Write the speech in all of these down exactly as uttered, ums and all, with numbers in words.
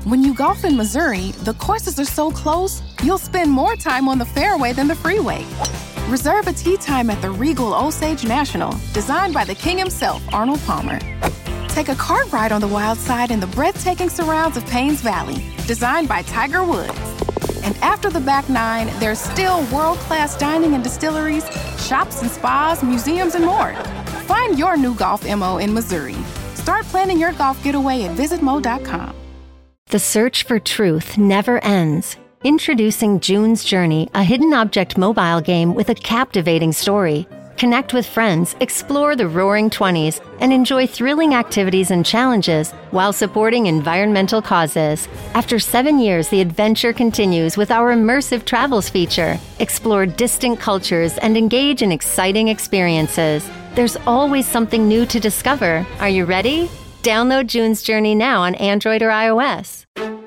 When you golf in Missouri, the courses are so close, you'll spend more time on the fairway than the freeway. Reserve a tee time at the Regal Osage National, designed by the king himself, Arnold Palmer. Take a cart ride on the wild side in the breathtaking surrounds of Paynes Valley, designed by Tiger Woods. And after the back nine, there's still world-class dining and distilleries, shops and spas, museums, and more. Find your new golf M O in Missouri. Start planning your golf getaway at visit mo dot com. The search for truth never ends. Introducing June's Journey, a hidden object mobile game with a captivating story. Connect with friends, explore the roaring twenties, and enjoy thrilling activities and challenges while supporting environmental causes. After seven years, the adventure continues with our immersive travels feature. Explore distant cultures and engage in exciting experiences. There's always something new to discover. Are you ready? Download June's Journey now on Android or iOS.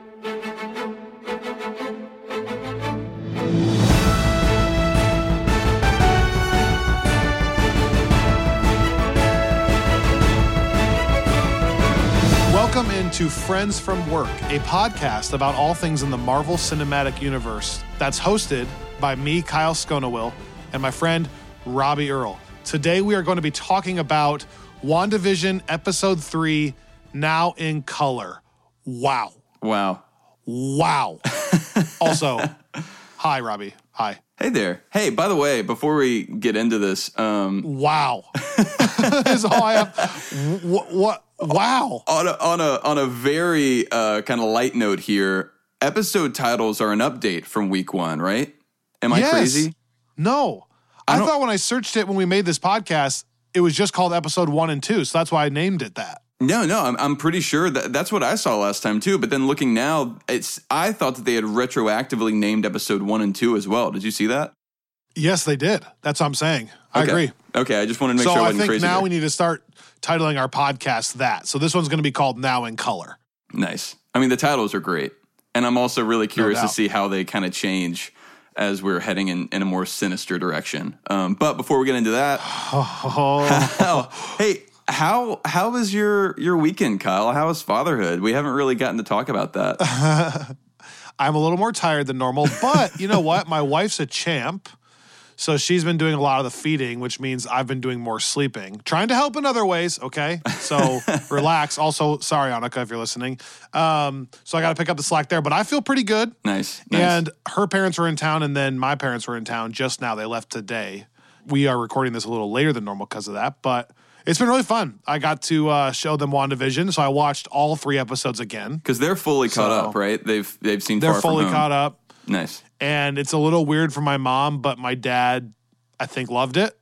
Welcome into Friends from Work, a podcast about all things in the Marvel Cinematic Universe that's hosted by me, Kyle Sconawill, and my friend, Robbie Earl. Today we are going to be talking about WandaVision Episode three, now in color. Wow. Wow. Wow. Also, hi, Robbie. Hi. Hey there. Hey, by the way, before we get into this, um, wow. That's all I have. What? what? Wow. On a, on a, on a very uh, kind of light note here, episode titles are an update from week one, right? Am I yes. crazy? No. I, I thought when I searched it when we made this podcast, it was just called episode one and two. So that's why I named it that. No, no, I'm I'm pretty sure that that's what I saw last time too. But then looking now, it's I thought that they had retroactively named episode one and two as well. Did you see that? Yes, they did. That's what I'm saying. I okay. agree. Okay, I just wanted to make so sure I I wasn't think crazy. now there. we need to start titling our podcast that. So this one's going to be called Now in Color. Nice. I mean, the titles are great, and I'm also really curious No to see how they kind of change as we're heading in, in a more sinister direction. Um, but before we get into that, how, hey, how how was your your weekend, Kyle? How was fatherhood? We haven't really gotten to talk about that. I'm a little more tired than normal, but you know what? My wife's a champ, so she's been doing a lot of the feeding, which means I've been doing more sleeping. Trying to help in other ways, okay? So relax. Also, sorry, Annika, if you're listening. Um, so I got to pick up the slack there, but I feel pretty good. Nice, nice. And her parents were in town, and then my parents were in town just now. They left today. We are recording this a little later than normal because of that, but it's been really fun. I got to uh, show them WandaVision, so I watched all three episodes again. Because they're fully caught So, up, right? They've they've seen They're Far fully From Home. caught up. Nice. And it's a little weird for my mom, but my dad, I think, loved it.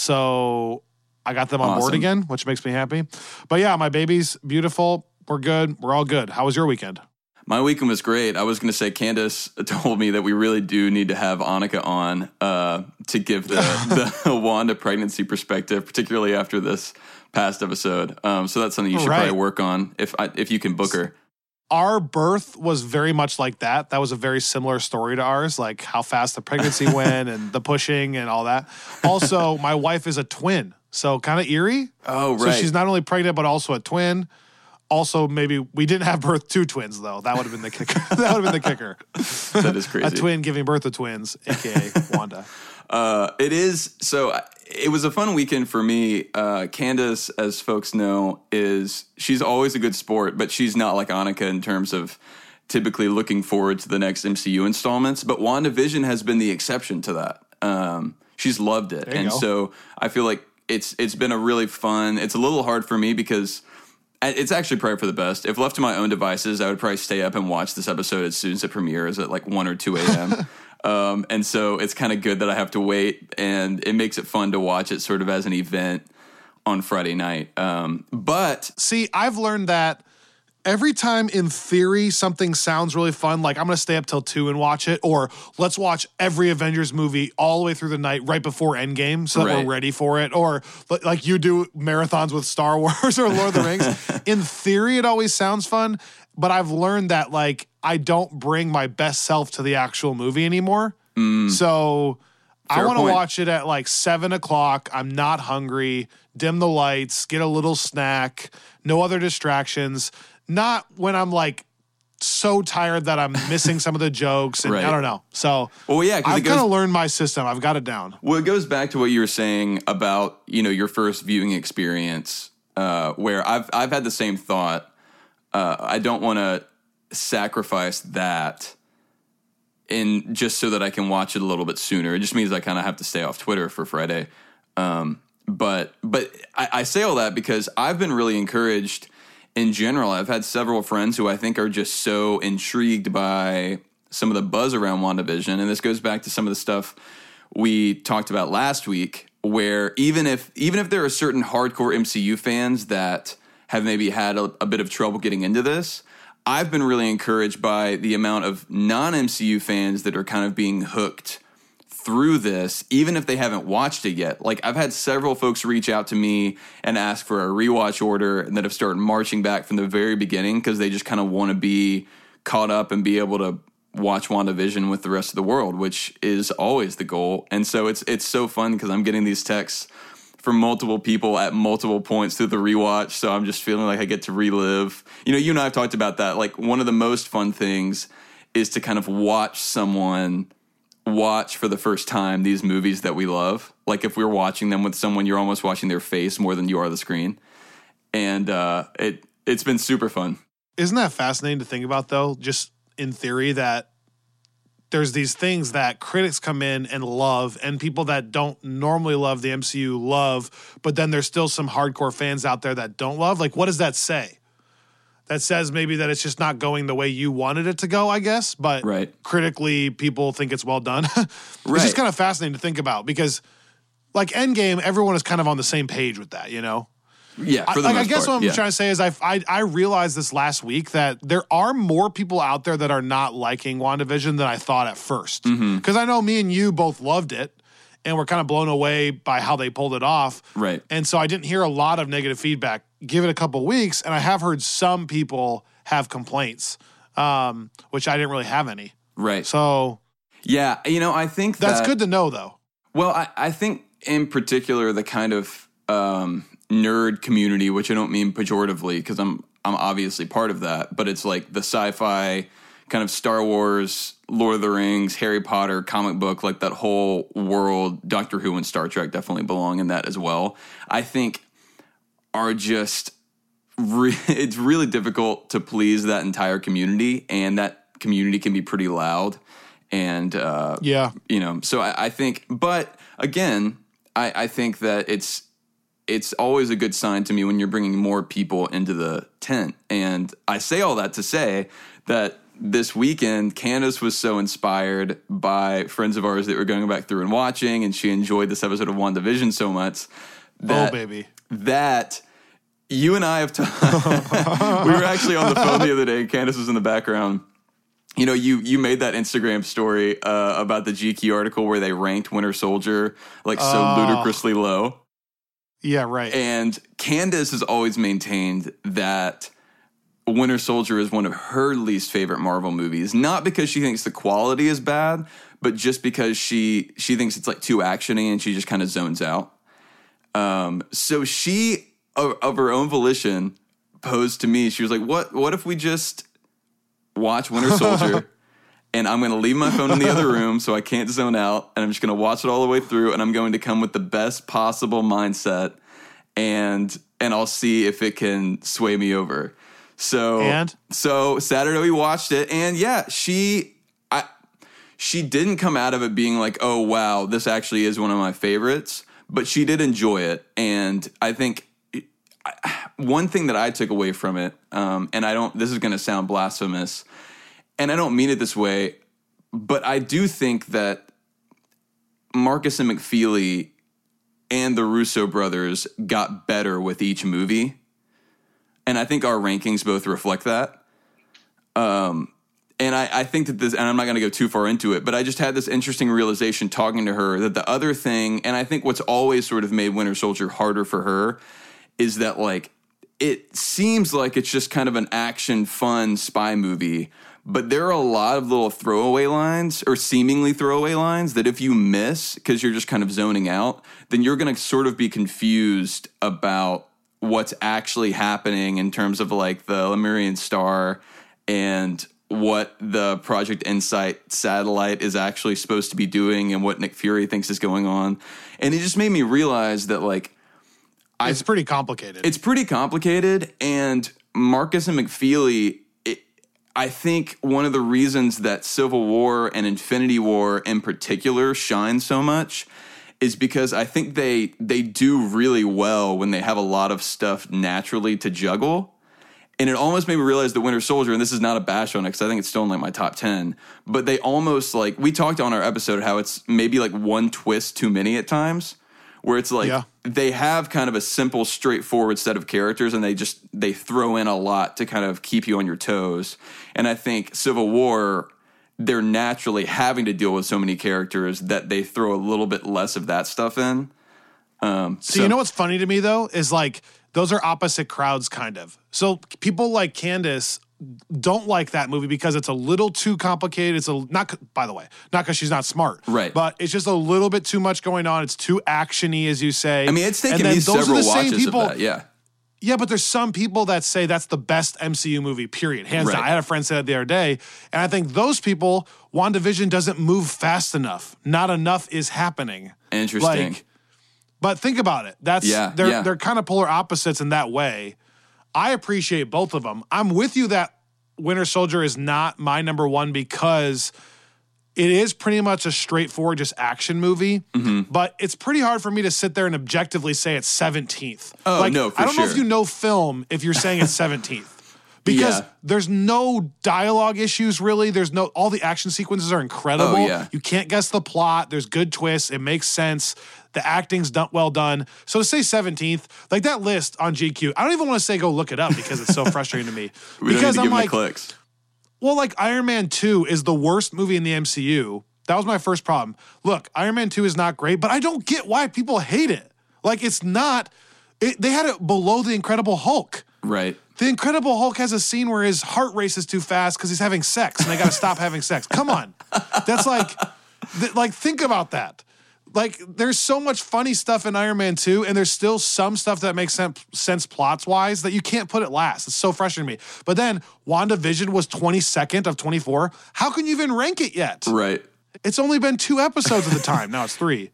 So I got them on board Awesome. again, which makes me happy. But yeah, my baby's beautiful. We're good. We're all good. How was your weekend? My weekend was great. I was going to say, Candace told me that we really do need to have Annika on uh, to give the, the Wanda pregnancy perspective, particularly after this past episode. Um, so that's something you should Right. probably work on if I, if you can book her. Our birth was very much like that. That was a very similar story to ours, like how fast the pregnancy went and the pushing and all that. Also, my wife is a twin, so kind of eerie. Oh, So right. she's not only pregnant, but also a twin. Also, maybe we didn't have birth two twins, though. That would have been the kicker. That would have been the kicker. That is crazy. A twin giving birth to twins, a k a. Wanda. Uh, it is. So it was a fun weekend for me. Uh, Candace, as folks know, is she's always a good sport, but she's not like Annika in terms of typically looking forward to the next M C U installments. But WandaVision has been the exception to that. Um, she's loved it. There you And go. so I feel like it's it's been a really fun, it's a little hard for me because it's actually probably for the best. If left to my own devices, I would probably stay up and watch this episode as soon as it premieres at like one or two a.m. Um, and so it's kind of good that I have to wait, and it makes it fun to watch it sort of as an event on Friday night. Um, but See, I've learned that every time in theory something sounds really fun, like I'm going to stay up till two and watch it, or let's watch every Avengers movie all the way through the night right before Endgame so that Right. we're ready for it, or li- like you do marathons with Star Wars or Lord of the Rings. In theory, it always sounds fun, but I've learned that like I don't bring my best self to the actual movie anymore. So I Fair want to point. watch it at like seven o'clock. I'm not hungry. Dim the lights, get a little snack, no other distractions. Not when I'm like so tired that I'm missing some of the jokes, and Right. I don't know. So Well, yeah, 'cause it I've goes- kind of learned my system. I've got it down. Well, it goes back to what you were saying about, you know, your first viewing experience, uh, where I've I've had the same thought. Uh, I don't want to sacrifice that in just so that I can watch it a little bit sooner. It just means I kind of have to stay off Twitter for Friday. Um, but but I, I say all that because I've been really encouraged in general. I've had several friends who I think are just so intrigued by some of the buzz around WandaVision. And this goes back to some of the stuff we talked about last week, where even if even if there are certain hardcore M C U fans that have maybe had a, a bit of trouble getting into this, I've been really encouraged by the amount of non-M C U fans that are kind of being hooked through this, even if they haven't watched it yet. Like, I've had several folks reach out to me and ask for a rewatch order and that have started marching back from the very beginning because they just kind of want to be caught up and be able to watch WandaVision with the rest of the world, which is always the goal. And so it's it's so fun because I'm getting these texts from multiple people at multiple points through the rewatch. So I'm just feeling like I get to relive. You know, you and I have talked about that. Like, one of the most fun things is to kind of watch someone watch for the first time these movies that we love. Like, if we're watching them with someone, you're almost watching their face more than you are the screen. And uh, it, it's been super fun. Isn't that fascinating to think about, though? Just in theory, that there's these things that critics come in and love, and people that don't normally love the M C U love, but then there's still some hardcore fans out there that don't love. Like, what does that say? That says maybe that it's just not going the way you wanted it to go, I guess. But right. critically, people think it's well done. It's right. just kind of fascinating to think about because, like, Endgame, everyone is kind of on the same page with that, you know? Yeah, for the I, most I guess part, what I'm yeah. trying to say is I, I I realized this last week that there are more people out there that are not liking WandaVision than I thought at first. Because Mm-hmm. I know me and you both loved it, and we're kind of blown away by how they pulled it off. Right. And so I didn't hear a lot of negative feedback. Give it a couple weeks, and I have heard some people have complaints, um, which I didn't really have any. Right. So yeah, you know, I think that's that, good to know, though. Well, I, I think in particular the kind of um, nerd community, which I don't mean pejoratively because I'm I'm obviously part of that, but it's like the sci-fi kind of Star Wars, Lord of the Rings, Harry Potter, comic book, like that whole world. Doctor Who and Star Trek definitely belong in that as well. I think are just re- it's really difficult to please that entire community, and that community can be pretty loud. And uh, Yeah. you know, so I, I think, but again, I, I think that it's it's always a good sign to me when you're bringing more people into the tent. And I say all that to say that this weekend, Candace was so inspired by friends of ours that were going back through and watching, and she enjoyed this episode of WandaVision so much that, oh, baby. that you and I have talked. We were actually on the phone the other day, and Candace was in the background. You know, you you made that Instagram story uh, about the G Q article where they ranked Winter Soldier like so Oh. ludicrously low. Yeah, right. And Candace has always maintained that Winter Soldier is one of her least favorite Marvel movies, not because she thinks the quality is bad, but just because she she thinks it's like too actiony and she just kind of zones out. Um, so she, of, of her own volition, posed to me. She was like, "What? What if we just watch Winter Soldier?" And I'm going to leave my phone in the other room so I can't zone out. And I'm just going to watch it all the way through. And I'm going to come with the best possible mindset. And and I'll see if it can sway me over. So And? so Saturday we watched it. And yeah, she I she didn't come out of it being like, oh, wow, this actually is one of my favorites. But she did enjoy it. And I think I, one thing that I took away from it, um, and I don't, this is going to sound blasphemous, and I don't mean it this way, but I do think that Marcus and McFeely and the Russo brothers got better with each movie. And I think our rankings both reflect that. Um, and I, I think that this, and I'm not going to go too far into it, but I just had this interesting realization talking to her that the other thing, and I think what's always sort of made Winter Soldier harder for her, is that like, it seems like it's just kind of an action, fun spy movie, but there are a lot of little throwaway lines or seemingly throwaway lines that if you miss because you're just kind of zoning out, then you're going to sort of be confused about what's actually happening in terms of like the Lemurian Star and what the Project Insight satellite is actually supposed to be doing and what Nick Fury thinks is going on. And it just made me realize that, like, it's pretty complicated. It's pretty complicated. And Marcus and McFeely, it, I think one of the reasons that Civil War and Infinity War in particular shine so much is because I think they they do really well when they have a lot of stuff naturally to juggle. And it almost made me realize the Winter Soldier, and this is not a bash on it because I think it's still in like my top ten, but they almost like, we talked on our episode how it's maybe like one twist too many at times, where it's like yeah. they have kind of a simple, straightforward set of characters and they just, they throw in a lot to kind of keep you on your toes. And I think Civil War, they're naturally having to deal with so many characters that they throw a little bit less of that stuff in. Um, so, so you know what's funny to me though, is like, those are opposite crowds, kind of. So people like Candace don't like that movie because it's a little too complicated. It's a not, by the way, not because she's not smart, right? But it's just a little bit too much going on. It's too actiony, as you say. I mean, it's taken me several watches people, of that. Yeah, yeah, but there's some people that say that's the best M C U movie. Period, hands right. down. I had a friend say that the other day, and I think those people, WandaVision doesn't move fast enough. Not enough is happening. Interesting. Like, but think about it. That's yeah, they're yeah. they're kind of polar opposites in that way. I appreciate both of them. I'm with you that Winter Soldier is not my number one because it is pretty much a straightforward just action movie. Mm-hmm. But it's pretty hard for me to sit there and objectively say it's seventeenth. Oh, like, no, for I don't sure. know if you know film if you're saying it's seventeenth. Because yeah. there's no dialogue issues, really. There's no, all the action sequences are incredible. Oh, yeah. You can't guess the plot. There's good twists. It makes sense. The acting's done, well done. So to say seventeenth, like that list on G Q, I don't even want to say go look it up because it's so frustrating to me. we because don't need to I'm give like, them the clicks. Well, like Iron Man two is the worst movie in the M C U. That was my first problem. Look, Iron Man two is not great, but I don't get why people hate it. Like, it's not, it, they had it below The Incredible Hulk. Right. The Incredible Hulk has a scene where his heart races too fast because he's having sex and they got to stop having sex. Come on. That's like, th- like, think about that. Like, there's so much funny stuff in Iron Man two, and there's still some stuff that makes sense, sense plots-wise that you can't put it last. It's so frustrating to me. But then, WandaVision was twenty-second of twenty-four. How can you even rank it yet? Right. It's only been two episodes at the time. Now it's three.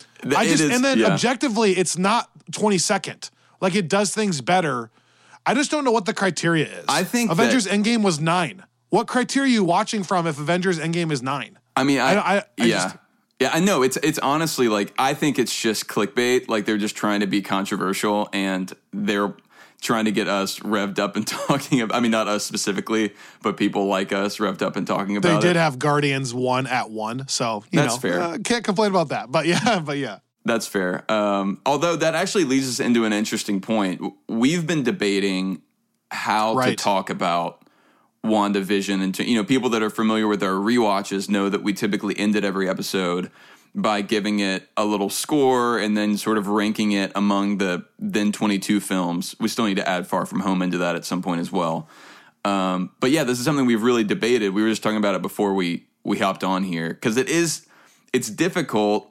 I just, is, and then yeah. objectively, it's not twenty-second. Like, it does things better. I just don't know what the criteria is. I think Avengers that, Endgame was nine. What criteria are you watching from if Avengers Endgame is nine? I mean, I, I, I, I yeah. just, Yeah, I know. It's it's honestly like, I think it's just clickbait. Like, they're just trying to be controversial and they're trying to get us revved up and talking about, I mean, not us specifically, but people like us revved up and talking about it. They did have Guardians one at one, so, you That's know. fair. Uh, can't complain about that. But yeah, but yeah. That's fair. Um, although that actually leads us into an interesting point. We've been debating how Right. to talk about WandaVision, and to, you know, people that are familiar with our rewatches know that we typically ended every episode by giving it a little score and then sort of ranking it among the then twenty-two films. We still need to add Far From Home into that at some point as well. Um, but yeah, this is something we've really debated. We were just talking about it before we we hopped on here, because it is it's difficult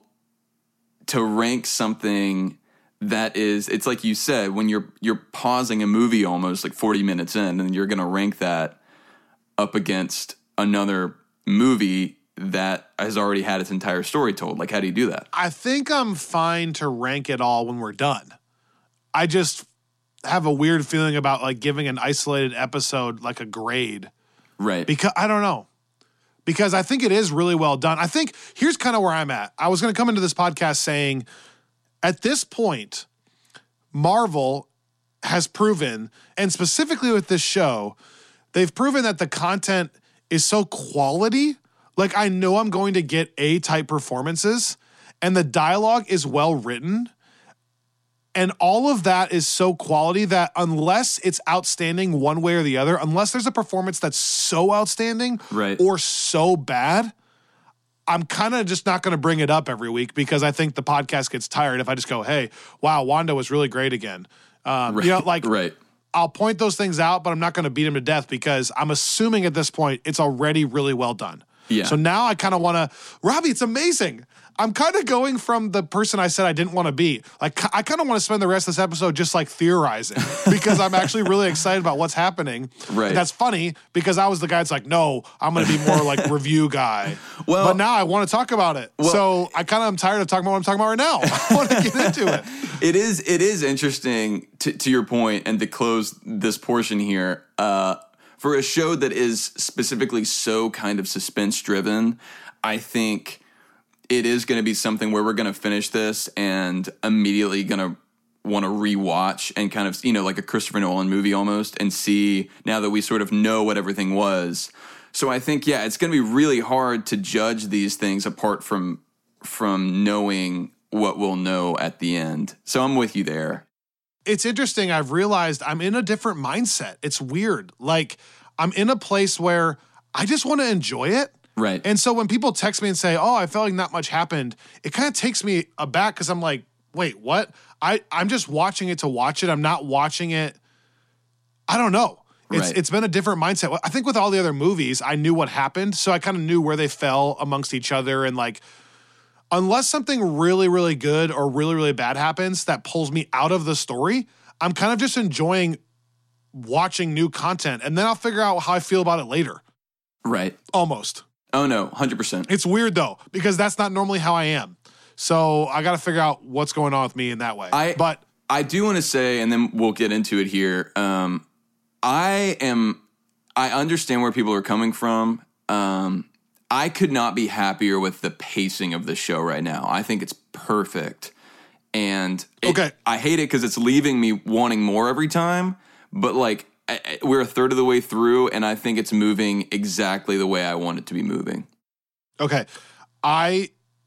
to rank something that is, it's like you said, when you're you're pausing a movie almost like forty minutes in, and you're going to rank that up against another movie that has already had its entire story told. Like, how do you do that? I think I'm fine to rank it all when we're done. I just have a weird feeling about like giving an isolated episode like a grade. Right. Because I don't know. Because I think it is really well done. I think here's kind of where I'm at. I was going to come into this podcast saying, at this point, Marvel has proven, and specifically with this show, they've proven that the content is so quality. Like, I know I'm going to get A-type performances, and the dialogue is well written. And all of that is so quality that unless it's outstanding one way or the other, unless there's a performance that's so outstanding right. or so bad, I'm kind of just not going to bring it up every week because I think the podcast gets tired if I just go, hey, wow, Wanda was really great again. Um, right. You know, like, right. I'll point those things out, but I'm not going to beat him to death because I'm assuming at this point it's already really well done. Yeah. So now I kind of want to, Robbie, it's amazing. I'm kind of going from the person I said I didn't want to be. Like, I kind of want to spend the rest of this episode just like theorizing because I'm actually really excited about what's happening. Right. And that's funny because I was the guy that's like, no, I'm going to be more like review guy. Well, but now I want to talk about it. Well, so I kind of am tired of talking about what I'm talking about right now. I want to get into it. It is, it is interesting to, to your point and to close this portion here. Uh, for a show that is specifically so kind of suspense driven, I think it is going to be something where we're going to finish this and immediately going to want to rewatch and kind of, you know, like a Christopher Nolan movie almost, and see now that we sort of know what everything was. So I think, yeah, it's going to be really hard to judge these things apart from from knowing what we'll know at the end. So I'm with you there. It's interesting. I've realized I'm in a different mindset. It's weird. Like, I'm in a place where I just want to enjoy it. Right. And so when people text me and say, oh, I felt like not much happened, it kind of takes me aback because I'm like, wait, what? I, I'm just watching it to watch it. I'm not watching it. I don't know. It's Right. It's been a different mindset. I think with all the other movies, I knew what happened. So I kind of knew where they fell amongst each other. And like, unless something really, really good or really, really bad happens that pulls me out of the story, I'm kind of just enjoying watching new content. And then I'll figure out how I feel about it later. Right. Almost. Oh, no, one hundred percent. It's weird, though, because that's not normally how I am. So I got to figure out what's going on with me in that way. I, but I do want to say, and then we'll get into it here, um, I am, I understand where people are coming from. Um, I could not be happier with the pacing of the show right now. I think it's perfect. And it, Okay. I hate it because it's leaving me wanting more every time. But, like, I, I- we're a third of the way through, and I think it's moving exactly the way I want it to be moving. okay, I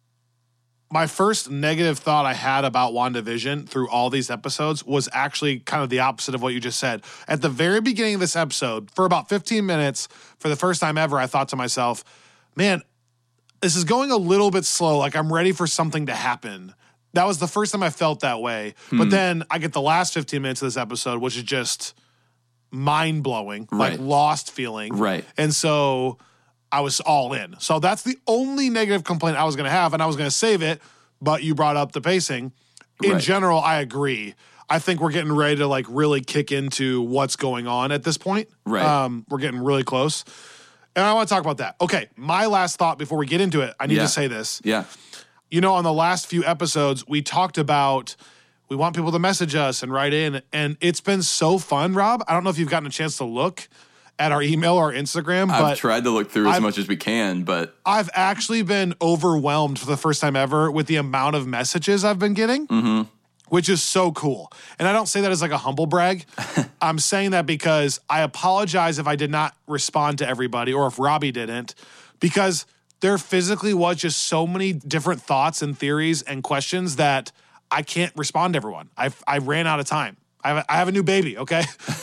my first negative thought I had about WandaVision through all these episodes was actually kind of the opposite of what you just said. At the very beginning of this episode, for about fifteen minutes, for the first time ever, I thought to myself, man, this is going a little bit slow. Like, I'm ready for something to happen. That was the first time I felt that way. Hmm. But then I get the last fifteen minutes of this episode, which is just mind-blowing, like Right. lost feeling. Right. And so I was all in. So that's the only negative complaint I was going to have, and I was going to save it, but you brought up the pacing. In Right. general, I agree. I think we're getting ready to like really kick into what's going on at this point. Right. Um, we're getting really close. And I want to talk about that. Okay, my last thought before we get into it, I need Yeah. to say this. Yeah. You know, on the last few episodes, we talked about we want people to message us and write in, and it's been so fun, Rob. I don't know if you've gotten a chance to look at our email or Instagram, I've but tried to look through as I've- much as we can, but I've actually been overwhelmed for the first time ever with the amount of messages I've been getting, mm-hmm. which is so cool. And I don't say that as like a humble brag. I'm saying that because I apologize if I did not respond to everybody or if Robbie didn't, because there physically was just so many different thoughts and theories and questions that I can't respond to everyone. I I ran out of time. I have a, I have a new baby, okay?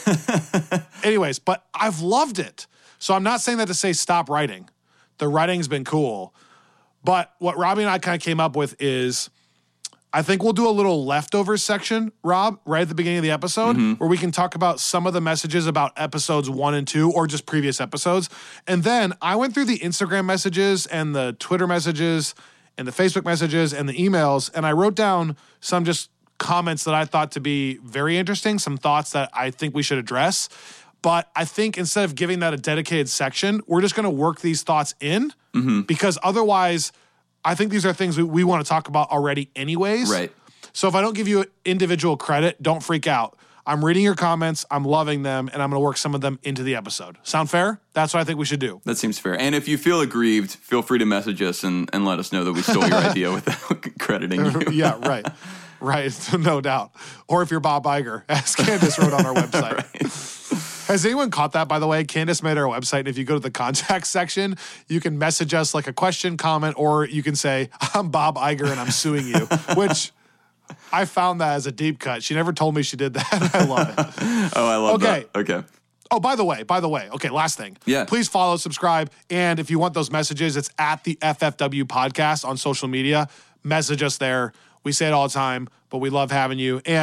Anyways, but I've loved it. So I'm not saying that to say stop writing. The writing's been cool. But what Robbie and I kind of came up with is I think we'll do a little leftovers section, Rob, right at the beginning of the episode, Mm-hmm. where we can talk about some of the messages about episodes one and two or just previous episodes. And then I went through the Instagram messages and the Twitter messages and the Facebook messages and the emails, and I wrote down some just comments that I thought to be very interesting, some thoughts that I think we should address. But I think instead of giving that a dedicated section, we're just going to work these thoughts in Mm-hmm. because otherwise, I think these are things we, we want to talk about already anyways. right. So if I don't give you individual credit, don't freak out. I'm reading your comments, I'm loving them, and I'm going to work some of them into the episode. Sound fair? That's what I think we should do. That seems fair. And if you feel aggrieved, feel free to message us and, and let us know that we stole your idea without crediting you. Yeah, right. Right, no doubt. Or if you're Bob Iger, as Candace wrote on our website. Right. Has anyone caught that, by the way? Candace made our website, and if you go to the contact section, you can message us like a question, comment, or you can say, I'm Bob Iger and I'm suing you, which I found that as a deep cut. She never told me she did that. I love it. Oh, I love Okay. that. Okay. Oh, by the way, by the way, okay, last thing. Yeah. Please follow, subscribe, and if you want those messages, it's at the F F W podcast on social media. Message us there. We say it all the time, but we love having you. And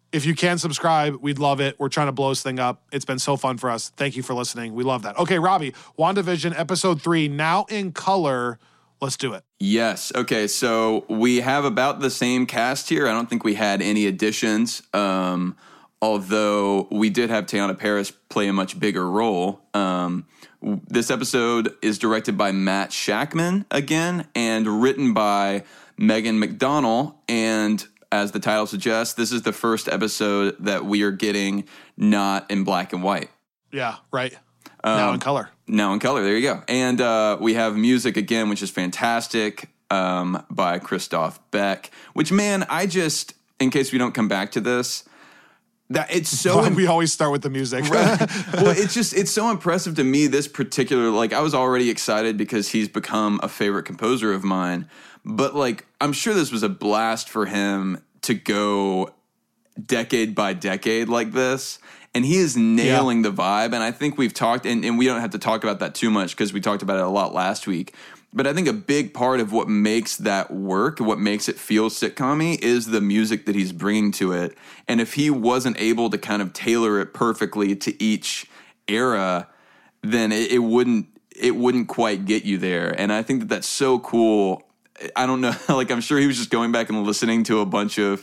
If you can subscribe, we'd love it. We're trying to blow this thing up. It's been so fun for us. Thank you for listening. We love that. Okay, Robbie, WandaVision episode three, now in color. Let's do it. Yes. Okay, so we have about the same cast here. I don't think we had any additions, um, although we did have Teyonah Parris play a much bigger role. Um, this episode is directed by Matt Shakman again and written by Megan McDonnell, and as the title suggests, this is the first episode that we are getting not in black and white. Yeah, right. Um, now in color. Now in color. There you go. And uh, we have music again, which is fantastic, um, by Christoph Beck, which, man, I just, in case we don't come back to this, that it's so we always start with the music. Right. Well, it's just it's so impressive to me, this particular, like, I was already excited because he's become a favorite composer of mine. But, like, I'm sure this was a blast for him to go decade by decade like this. And he is nailing yeah. the vibe. And I think we've talked, and, and we don't have to talk about that too much because we talked about it a lot last week. But I think a big part of what makes that work, what makes it feel sitcom-y, is the music that he's bringing to it. And if he wasn't able to kind of tailor it perfectly to each era, then it, it wouldn't it wouldn't quite get you there. And I think that that's so cool. I don't know, like, I'm sure he was just going back and listening to a bunch of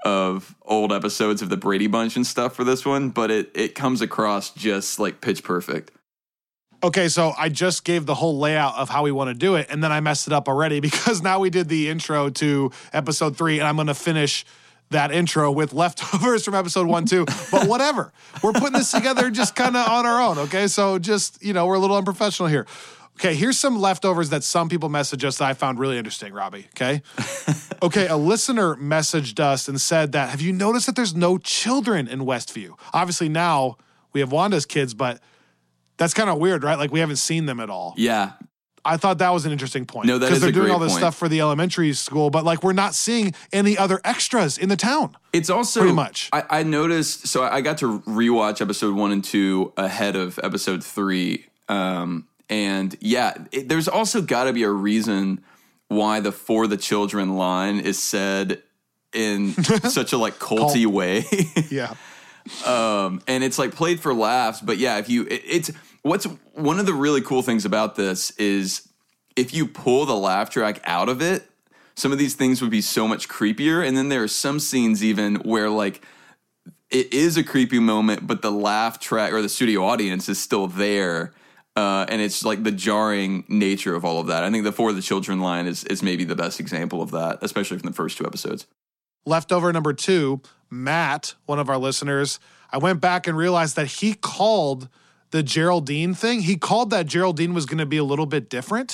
of old episodes of the Brady Bunch and stuff for this one, but it it comes across just like pitch perfect. Okay, so I just gave the whole layout of how we want to do it, and then I messed it up already because now we did the intro to episode three, and I'm going to finish that intro with leftovers from episode one, too. But whatever. We're putting this together just kind of on our own, okay? So just, you know, we're a little unprofessional here. Okay, here's some leftovers that some people messaged us that I found really interesting, Robbie, okay? Okay, a listener messaged us and said that, have you noticed that there's no children in Westview? Obviously now we have Wanda's kids, but that's kind of weird, right? Like, we haven't seen them at all. Yeah. I thought that was an interesting point. No, that is a Because they're doing great all this point. stuff for the elementary school, but, like, we're not seeing any other extras in the town. It's also pretty much. I, I noticed. So I got to rewatch episode one and two ahead of episode three, um, and yeah, it, there's also got to be a reason why the "for the children" line is said in such a like culty Cult. way. Yeah, um, and it's like played for laughs. But yeah, if you, it, it's what's one of the really cool things about this is if you pull the laugh track out of it, some of these things would be so much creepier. And then there are some scenes even where like it is a creepy moment, but the laugh track or the studio audience is still there. Uh, and it's like the jarring nature of all of that. I think the "for the children" line is is maybe the best example of that, especially from the first two episodes. Leftover number two, Matt, one of our listeners, I went back and realized that he called the Geraldine thing, he called that Geraldine was going to be a little bit different.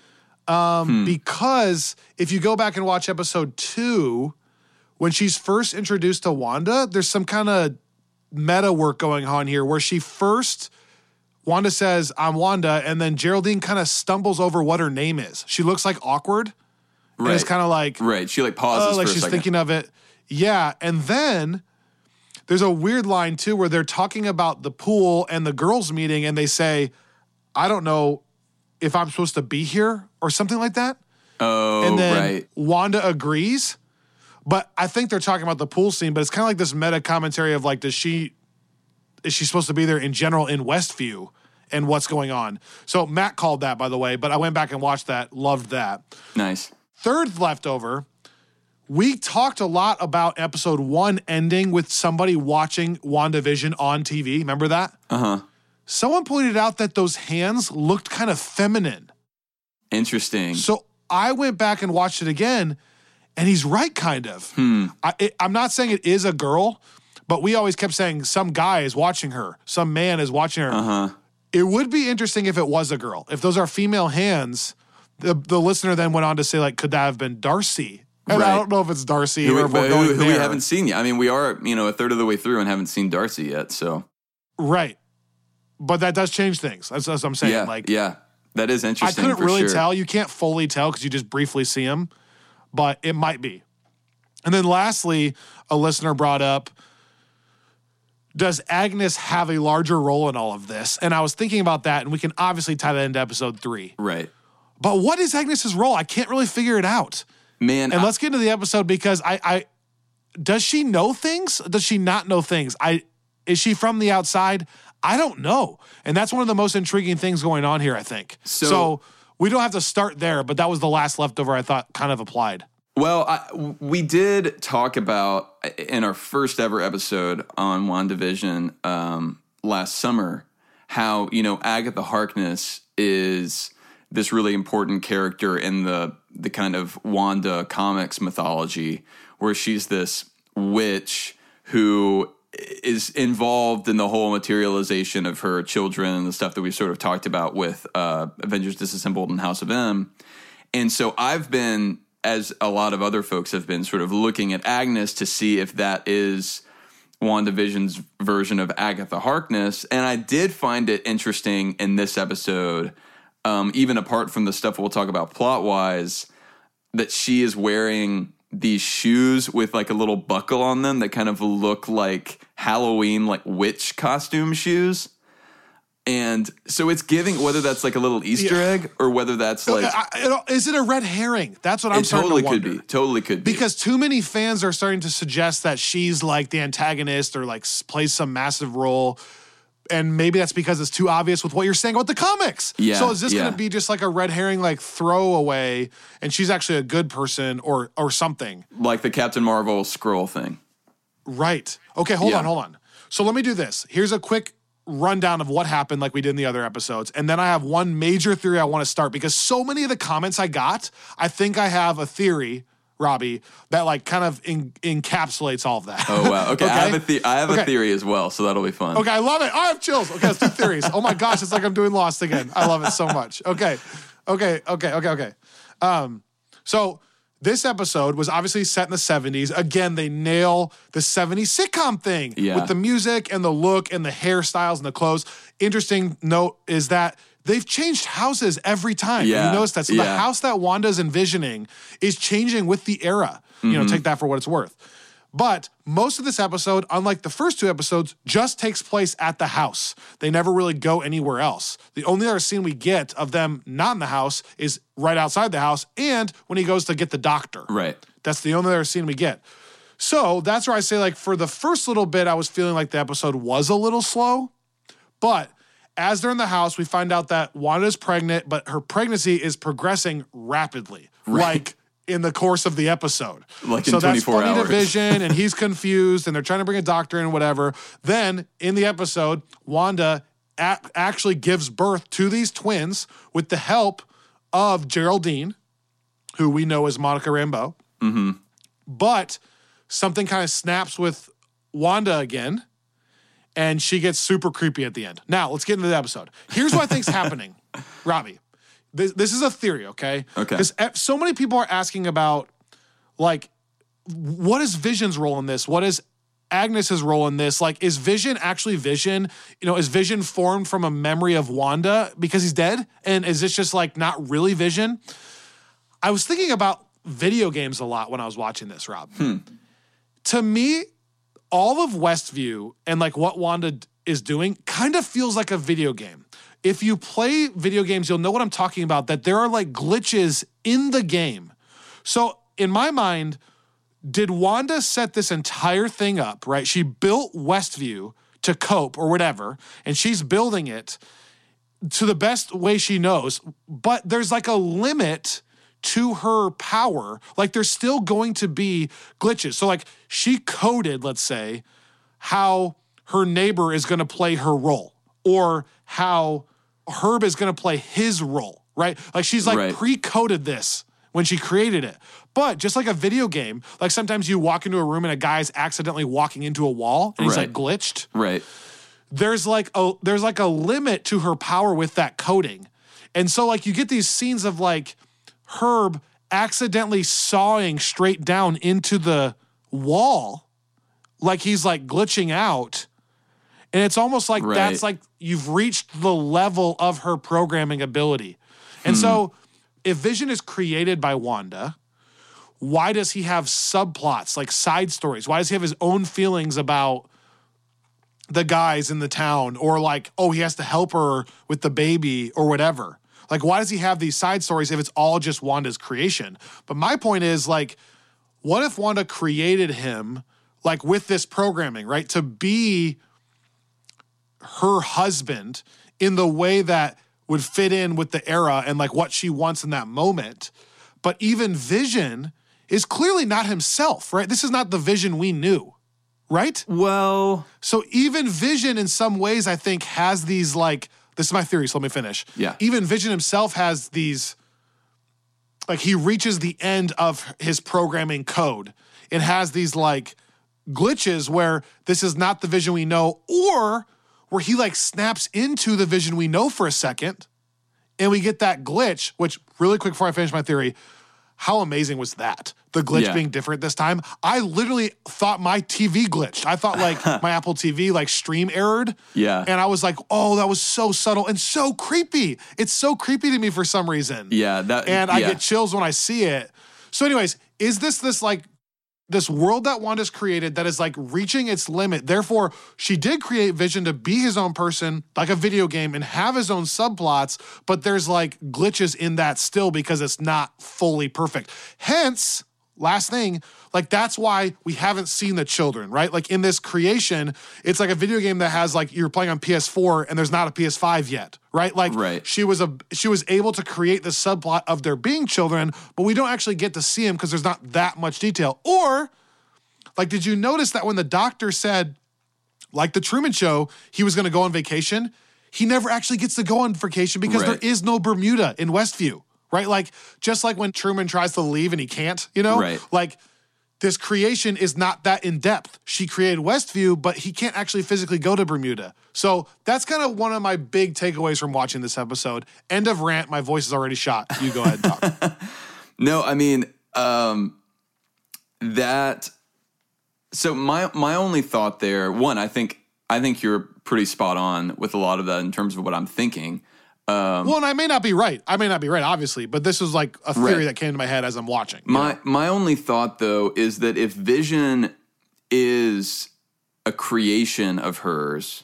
Um, hmm. Because if you go back and watch episode two, when she's first introduced to Wanda, there's some kind of meta work going on here where she first, Wanda says, "I'm Wanda," and then Geraldine kind of stumbles over what her name is. She looks like awkward. Right. And it's kind of like, right. She like pauses uh, like for a she's second. thinking of it. Yeah. And then there's a weird line too where they're talking about the pool and the girls meeting and they say, "I don't know if I'm supposed to be here," or something like that. Oh, and then right. Wanda agrees. But I think they're talking about the pool scene, but it's kind of like this meta commentary of like, does she, is she supposed to be there in general in Westview and what's going on? So Matt called that, by the way, but I went back and watched that, loved that. Nice. Third leftover, we talked a lot about episode one ending with somebody watching WandaVision on T V. Remember that? Uh-huh. Someone pointed out that those hands looked kind of feminine. Interesting. So I went back and watched it again, and he's right, kind of. Hmm. I, it, I'm not saying it is a girl, but we always kept saying some guy is watching her, some man is watching her. Uh-huh. It would be interesting if it was a girl. If those are female hands, the, the listener then went on to say, like, could that have been Darcy? And right. I don't know if it's Darcy who, or if we're going who, who there. we haven't seen yet. I mean, we are, you know, a third of the way through and haven't seen Darcy yet, so. Right. But that does change things. That's, that's what I'm saying. Yeah, like, yeah. That is interesting. I couldn't for really sure. tell. You can't fully tell because you just briefly see him, but it might be. And then lastly, a listener brought up, does Agnes have a larger role in all of this? And I was thinking about that, and we can obviously tie that into episode three. Right. But what is Agnes's role? I can't really figure it out. Man. And I, let's get into the episode because I, I does she know things? Does she not know things? I is she from the outside? I don't know. And that's one of the most intriguing things going on here, I think. So, so we don't have to start there, but that was the last leftover I thought kind of applied. Well, I, we did talk about in our first ever episode on WandaVision um, last summer how, you know, Agatha Harkness is this really important character in the the kind of Wanda comics mythology, where she's this witch who is involved in the whole materialization of her children and the stuff that we've sort of talked about with uh, Avengers Disassembled and House of M. And so I've been, as a lot of other folks have been, sort of looking at Agnes to see if that is WandaVision's version of Agatha Harkness. And I did find it interesting in this episode, um, even apart from the stuff we'll talk about plot-wise, that she is wearing these shoes with like a little buckle on them that kind of look like Halloween, like witch costume shoes. And so it's giving, whether that's like a little Easter yeah. egg or whether that's like... I, is it a red herring? That's what I'm it starting totally to wonder. Could be. Totally could be. Because too many fans are starting to suggest that she's like the antagonist or like plays some massive role. And maybe that's because it's too obvious with what you're saying about the comics. Yeah, so is this yeah. going to be just like a red herring, like throwaway, and she's actually a good person or or something? Like the Captain Marvel scroll thing. Right. Okay, hold yeah. on, hold on. So let me do this. Here's a quick rundown of what happened like we did in the other episodes. And then I have one major theory I want to start because so many of the comments I got, I think I have a theory, Robbie, that like kind of in, encapsulates all of that. Oh, wow. Okay, okay? I have, a, the- I have okay. a theory as well, so that'll be fun. Okay, I love it. I have chills. Okay, let's do theories. Oh my gosh, it's like I'm doing Lost again. I love it so much. Okay, okay, okay, okay, okay. Um, so this episode was obviously set in the seventies. Again, they nail the seventies sitcom thing yeah. with the music and the look and the hairstyles and the clothes. Interesting note is that they've changed houses every time. Yeah. You notice that? So yeah. the house that Wanda's envisioning is changing with the era. You know, mm-hmm. take that for what it's worth. But most of this episode, unlike the first two episodes, just takes place at the house. They never really go anywhere else. The only other scene we get of them not in the house is right outside the house and when he goes to get the doctor. Right. That's the only other scene we get. So that's where I say, like, for the first little bit, I was feeling like the episode was a little slow. But as they're in the house, we find out that Wanda's pregnant, but her pregnancy is progressing rapidly. Right. Like in the course of the episode. Like in so twenty-four that's funny hours. to Vision, and he's confused, and they're trying to bring a doctor in, whatever. Then, in the episode, Wanda a- actually gives birth to these twins with the help of Geraldine, who we know as Monica Rambeau. Mm-hmm. But something kind of snaps with Wanda again, and she gets super creepy at the end. Now, let's get into the episode. Here's what I think's happening, Robbie. This, this is a theory, okay? Okay. Because so many people are asking about, like, what is Vision's role in this? What is Agnes's role in this? Like, is Vision actually Vision? You know, is Vision formed from a memory of Wanda because he's dead? And is this just, like, not really Vision? I was thinking about video games a lot when I was watching this, Rob. Hmm. To me, all of Westview and, like, what Wanda is doing kind of feels like a video game. If you play video games, you'll know what I'm talking about, that there are like glitches in the game. So in my mind, did Wanda set this entire thing up, right? She built Westview to cope or whatever, and she's building it to the best way she knows, but there's like a limit to her power. Like there's still going to be glitches. So like she coded, let's say, how her neighbor is going to play her role or how Herb is going to play his role, right? Like she's like right. pre-coded this when she created it. But just like a video game, like sometimes you walk into a room and a guy's accidentally walking into a wall and he's right. like glitched. Right. There's like a there's like a limit to her power with that coding. And so like you get these scenes of like Herb accidentally sawing straight down into the wall like he's like glitching out. And it's almost like right. that's like you've reached the level of her programming ability. And hmm. so if Vision is created by Wanda, why does he have subplots, like side stories? Why does he have his own feelings about the guys in the town? Or like, oh, he has to help her with the baby or whatever. Like, why does he have these side stories if it's all just Wanda's creation? But my point is, like, what if Wanda created him like with this programming, right? To be her husband in the way that would fit in with the era and like what she wants in that moment. But even Vision is clearly not himself, right? This is not the Vision we knew, right? Well, so even Vision in some ways, I think, has these like, this is my theory, so let me finish. Yeah. Even Vision himself has these, like he reaches the end of his programming code. It has these like glitches where this is not the Vision we know, or where he like snaps into the Vision we know for a second and we get that glitch, which really quick before I finish my theory, how amazing was that? The glitch Yeah. being different this time. I literally thought my T V glitched. I thought like my Apple T V like stream errored. Yeah. And I was like, oh, that was so subtle and so creepy. It's so creepy to me for some reason. yeah, that And I yeah. get chills when I see it. So anyways, is this this like this world that Wanda's created that is like reaching its limit? Therefore, she did create Vision to be his own person, like a video game, and have his own subplots, but there's like glitches in that still because it's not fully perfect. Hence, last thing, like that's why we haven't seen the children, right? Like in this creation, it's like a video game that has like you're playing on P S four and there's not a P S five yet, right? Like Right. she was a she was able to create the subplot of there being children, but we don't actually get to see them because there's not that much detail. Or like, did you notice that when the doctor said, like the Truman Show, he was going to go on vacation, he never actually gets to go on vacation because Right. there is no Bermuda in Westview, right? Like just like when Truman tries to leave and he can't, you know, Right. like. This creation is not that in depth. She created Westview, but he can't actually physically go to Bermuda. So that's kind of one of my big takeaways from watching this episode. End of rant. My voice is already shot. You go ahead and talk. No, I mean, um, that, so my, my only thought there, one, I think, I think you're pretty spot on with a lot of that in terms of what I'm thinking. Um, well, and I may not be right. I may not be right, obviously, but this is like a theory Right. that came to my head as I'm watching. you My know? my only thought though is that if Vision is a creation of hers,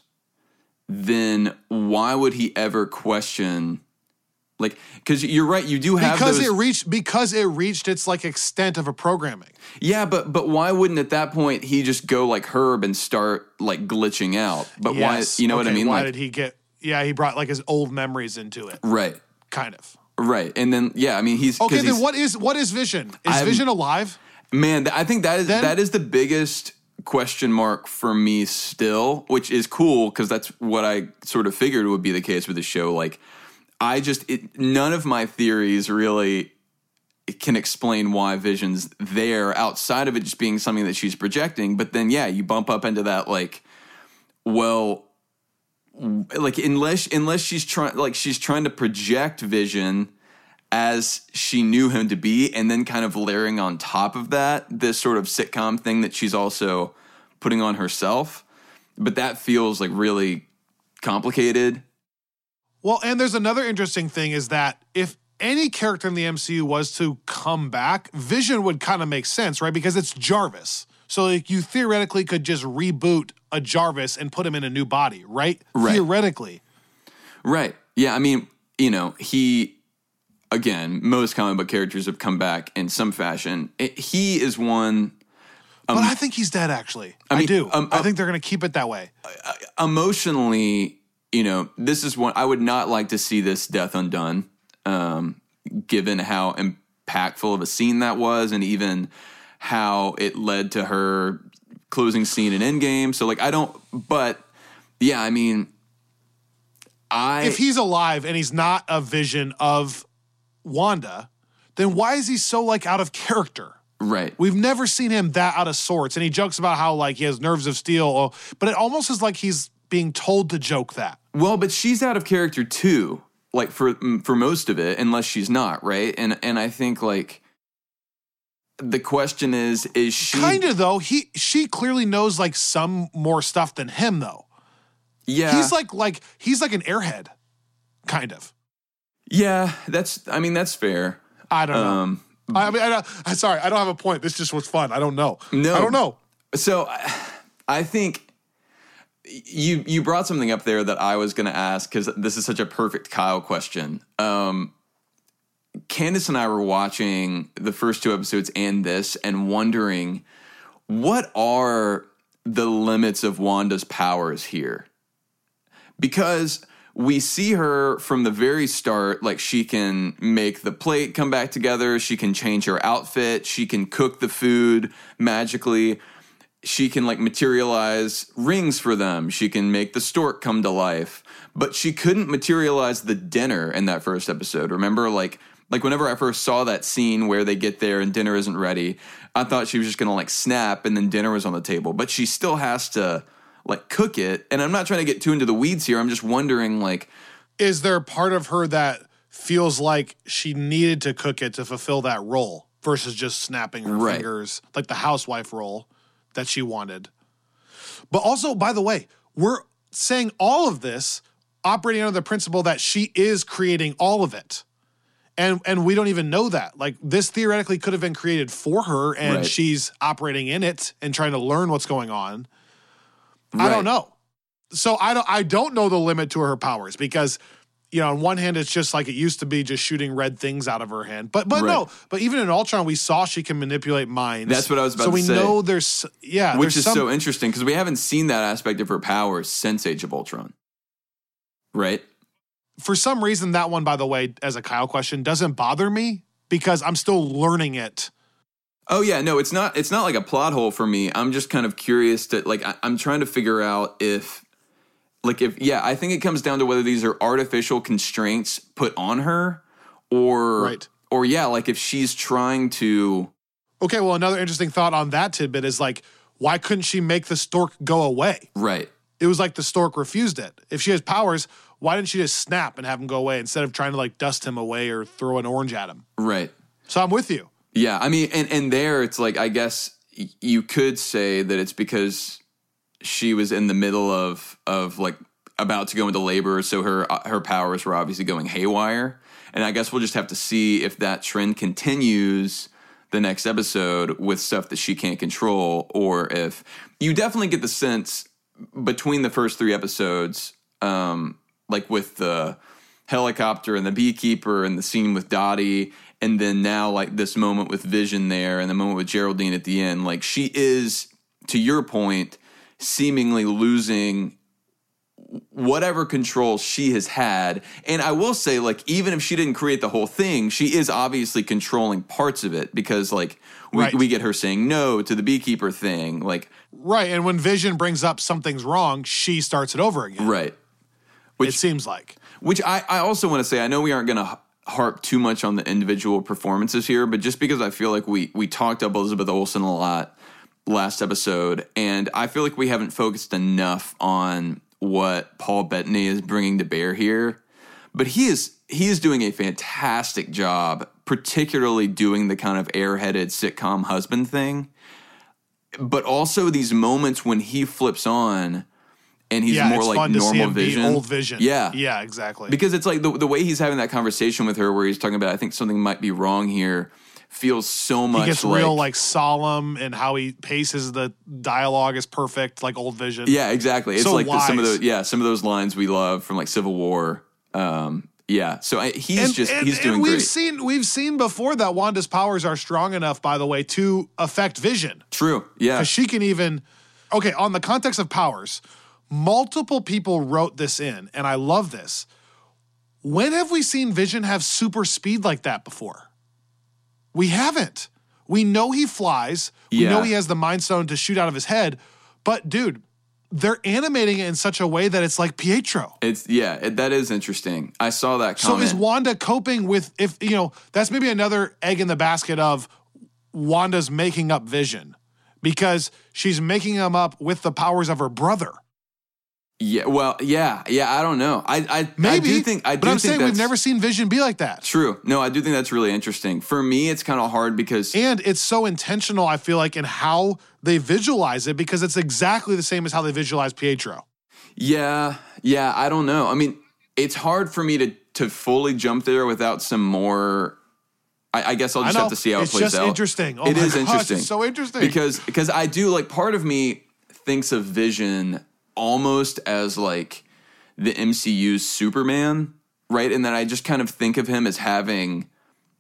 then why would he ever question? Like, because you're right, you do have because those, it reached because it reached its like extent of a programming. yeah, but but why wouldn't at that point he just go like Herb and start like glitching out? But Yes. why? You know what I Okay, mean? Why Like, did he get? Yeah, he brought like his old memories into it, right, kind of. right, and then yeah, I mean he's 'cause Okay, then he's- what is what is Vision? Is I'm- Vision alive? Man, th- I think that is Then- that is the biggest question mark for me still, which is cool because that's what I sort of figured would be the case with the show. Like, I just it, none of my theories really can explain why Vision's there outside of it just being something that she's projecting. But then, yeah, you bump up into that like, well, like unless unless she's trying like she's trying to project Vision as she knew him to be, and then kind of layering on top of that this sort of sitcom thing that she's also putting on herself. But that feels like really complicated. Well, and there's another interesting thing is that if any character in the M C U was to come back, Vision would kind of make sense, right? Because it's Jarvis. So like you theoretically could just reboot a Jarvis and put him in a new body, right? Right. Theoretically. Right. Yeah, I mean, you know, he, again, most comic book characters have come back in some fashion. It, he is one. But I think he's dead, actually. I, I mean, do. um, I uh, think they're going to keep it that way. Emotionally, you know, this is one, I would not like to see this death undone, um, given how impactful of a scene that was and even how it led to her closing scene in Endgame. So, like, I don't, but yeah, I mean, I. If he's alive and he's not a vision of Wanda, then why is he so, like, out of character? Right. We've never seen him that out of sorts. And he jokes about how, like, he has nerves of steel. But it almost is like he's being told to joke that. Well, but she's out of character too, like for for most of it, unless she's not, right? And and I think like the question is, is she Kind of, though. He she clearly knows, like, some more stuff than him, though. Yeah, He's like like he's like an airhead, kind of. yeah. That's I mean that's fair. I don't know. Um, I mean, I don't, I'm sorry, I don't have a point. This just was fun. I don't know. No. I don't know. So I- I think you you brought something up there that I was going to ask because this is such a perfect Kyle question. Um, Candace and I were watching the first two episodes and this and wondering, what are the limits of Wanda's powers here? Because we see her from the very start, like she can make the plate come back together, she can change her outfit, she can cook the food magically, she can like materialize rings for them, she can make the stork come to life, but she couldn't materialize the dinner in that first episode. Remember, like, like whenever I first saw that scene where they get there and dinner isn't ready, I thought she was just gonna like snap and then dinner was on the table, but she still has to like cook it. And I'm not trying to get too into the weeds here. I'm just wondering, like, is there part of her that feels like she needed to cook it to fulfill that role versus just snapping her right. fingers, like the housewife role that she wanted? But also, by the way, we're saying all of this operating under the principle that she is creating all of it. And and we don't even know that. Like, this theoretically could have been created for her, and right. she's operating in it and trying to learn what's going on. Right. I don't know. So I don't I don't know the limit to her powers because, you know, on one hand, it's just like it used to be, just shooting red things out of her hand. But but right. no, but even in Ultron, we saw she can manipulate minds. That's what I was about so to we say. So we know there's, yeah. Which there's is some, so interesting because we haven't seen that aspect of her powers since Age of Ultron. Right? For some reason, that one, by the way, as a Kyle question, doesn't bother me because I'm still learning it. Oh yeah, no, it's not. It's not like a plot hole for me. I'm just kind of curious to like. I, I'm trying to figure out if, like, if yeah, I think it comes down to whether these are artificial constraints put on her, or right. or yeah, like if she's trying to. Okay, well, another interesting thought on that tidbit is like, why couldn't she make the stork go away? Right. It was like the stork refused it. If she has powers, why didn't she just snap and have him go away instead of trying to like dust him away or throw an orange at him? Right. So I'm with you. Yeah, I mean, and, and there it's like, I guess you could say that it's because she was in the middle of of like about to go into labor, so her her powers were obviously going haywire. And I guess we'll just have to see if that trend continues the next episode with stuff that she can't control, or if you definitely get the sense between the first three episodes, um, like with the helicopter and the beekeeper and the scene with Dottie, and then now like this moment with Vision there and the moment with Geraldine at the end, like she is, to your point, seemingly losing whatever control she has had. And I will say, like, even if she didn't create the whole thing, she is obviously controlling parts of it because, like, we, right. we get her saying no to the beekeeper thing. Like, right. And when Vision brings up something's wrong, she starts it over again. Right. Which, it seems like. Which I, I also want to say, I know we aren't going to harp too much on the individual performances here, but just because I feel like we we talked up Elizabeth Olsen a lot last episode, and I feel like we haven't focused enough on what Paul Bettany is bringing to bear here. But he is he is doing a fantastic job, particularly doing the kind of airheaded sitcom husband thing, but also these moments when he flips on and he's yeah, more it's like fun to normal see him Vision. Be old Vision. Yeah. Yeah, exactly. Because it's like the, the way he's having that conversation with her where he's talking about, I think something might be wrong here, feels so much like... He gets like, real like solemn, and how he paces the dialogue is perfect, like old Vision. Yeah, exactly. It's so like the, some of wise. those, yeah, some of those lines we love from like Civil War. Um, yeah, so I, he's and, just, and, he's and doing we've great. Seen, we've seen before that Wanda's powers are strong enough, by the way, to affect Vision. True, yeah. Because she can even... Okay, on the context of powers... Multiple people wrote this in, and I love this. When have we seen Vision have super speed like that before? We haven't. We know he flies. We Yeah. know he has the Mind Stone to shoot out of his head. But, dude, they're animating it in such a way that it's like Pietro. It's yeah, it, that is interesting. I saw that So comment. is Wanda coping with, if, you know, that's maybe another egg in the basket of Wanda's making up Vision. Because she's making him up with the powers of her brother. Yeah, well, yeah, yeah. I don't know. I, I, Maybe, I do think. I do but I'm think saying that's we've never seen Vision be like that. true. No, I do think that's really interesting. For me, it's kind of hard because And it's so intentional, I feel like, in how they visualize it, because it's exactly the same as how they visualize Pietro. yeah, yeah. I don't know. I mean, it's hard for me to to fully jump there without some more. I, I guess I'll I just know. have to see how It's it plays just out. interesting. Oh it my is gosh, interesting. it's so interesting. because because I do like part of me thinks of Vision almost as like the M C U's Superman, right? And then I just kind of think of him as having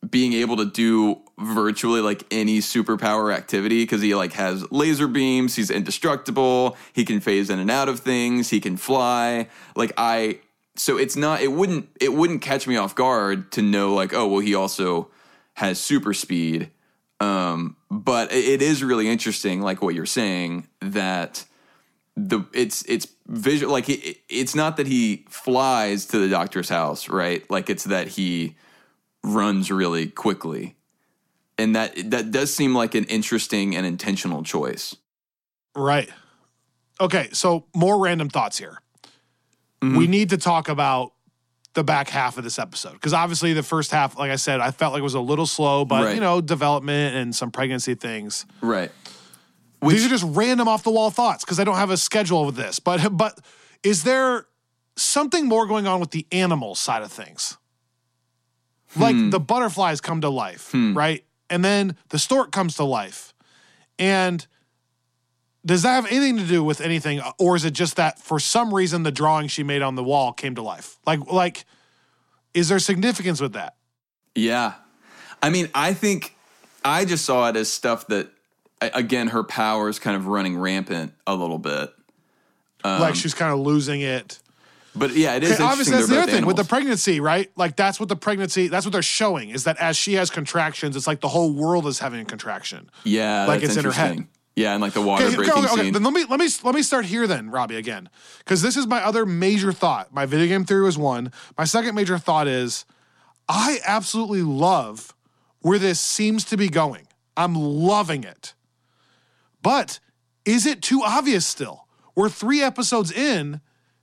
being able to do virtually like any superpower activity because he like has laser beams, he's indestructible, he can phase in and out of things, he can fly. Like I, so it's not, it wouldn't, it wouldn't catch me off guard to know like, oh, well, he also has super speed. Um, but it is really interesting, like what you're saying, that the it's it's visual. Like it, it's not that he flies to the doctor's house, right? Like it's that he runs really quickly, and that that does seem like an interesting and intentional choice. Right. Okay. So more random thoughts here. Mm-hmm. We need to talk about the back half of this episode because obviously the first half, like I said, I felt like it was a little slow, but right. you know, development and some pregnancy things. Right. Which, these are just random off the wall thoughts because I don't have a schedule with this. But but is there something more going on with the animal side of things? Hmm. Like the butterflies come to life, hmm. right? And then the stork comes to life. And does that have anything to do with anything, or is it just that for some reason the drawing she made on the wall came to life? Like, like, is there significance with that? Yeah. I mean, I think I just saw it as stuff that, again, her power is kind of running rampant a little bit. Um, like she's kind of losing it. But yeah, it is okay, interesting. Obviously, that's the other thing animals. with the pregnancy, right? Like that's what the pregnancy, that's what they're showing is that as she has contractions, it's like the whole world is having a contraction. Yeah, like that's it's in her head. Yeah, and like the water okay, breaking okay, okay. scene. Then let me let me let me start here then, Robbie, again, because this is my other major thought. My video game theory was one. My second major thought is, I absolutely love where this seems to be going. I'm loving it, but is it too obvious still? We're three episodes in.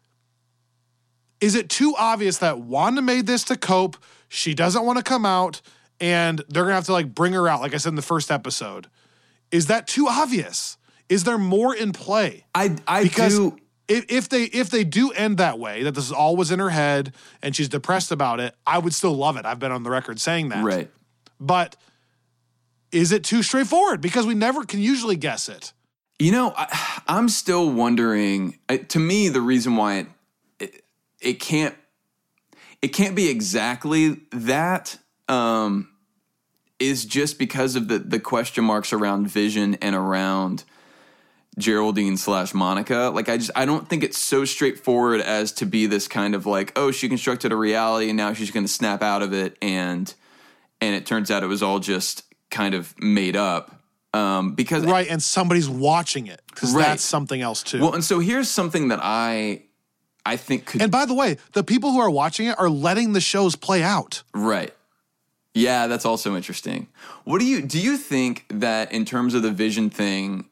Is it too obvious that Wanda made this to cope? She doesn't want to come out, and they're gonna have to like bring her out, like I said in the first episode. Is that too obvious? Is there more in play? I I because do. If, if they if they do end that way, that this is all was in her head and she's depressed about it, I would still love it. I've been on the record saying that. Right. But is it too straightforward? Because we never can usually guess it. You know, I, I'm still wondering. To me, the reason why it, it it can't it can't be exactly that. Um, is just because of the, the question marks around Vision and around Geraldine slash Monica. Like, I just, I don't think it's so straightforward as to be this kind of like, oh, she constructed a reality and now she's going to snap out of it. And, and it turns out it was all just kind of made up. Um, because right. And somebody's watching it because right. that's something else too. Well, and so here's something that I, I think could, and by the way, the people who are watching it are letting the shows play out. Right. Yeah, that's also interesting. What do you do you think that in terms of the Vision thing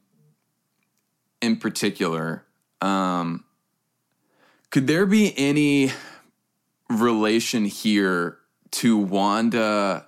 in particular, um, could there be any relation here to Wanda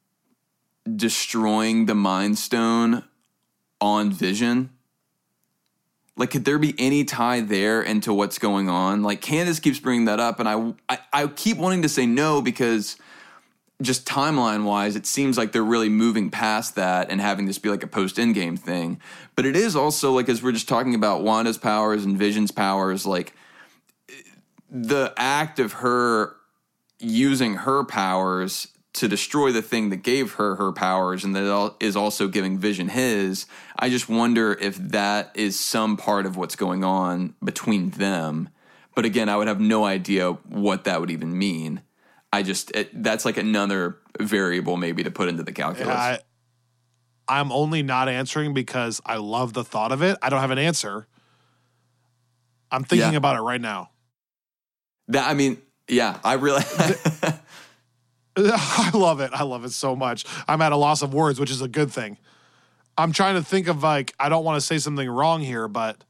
destroying the Mind Stone on Vision? Like, could there be any tie there into what's going on? Like, Candace keeps bringing that up, and I, I, I keep wanting to say no because just timeline-wise, it seems like they're really moving past that and having this be like a post-Endgame thing. But it is also, like, as we're just talking about Wanda's powers and Vision's powers, like, the act of her using her powers to destroy the thing that gave her her powers and that is also giving Vision his, I just wonder if that is some part of what's going on between them. But again, I would have no idea what that would even mean. I just, it, that's like another variable maybe to put into the calculus. Yeah, I, I'm only not answering because I love the thought of it. I don't have an answer. I'm thinking yeah. about it right now. That, I mean, yeah, I really... I love it. I love it so much. I'm at a loss of words, which is a good thing. I'm trying to think of like, I don't want to say something wrong here, but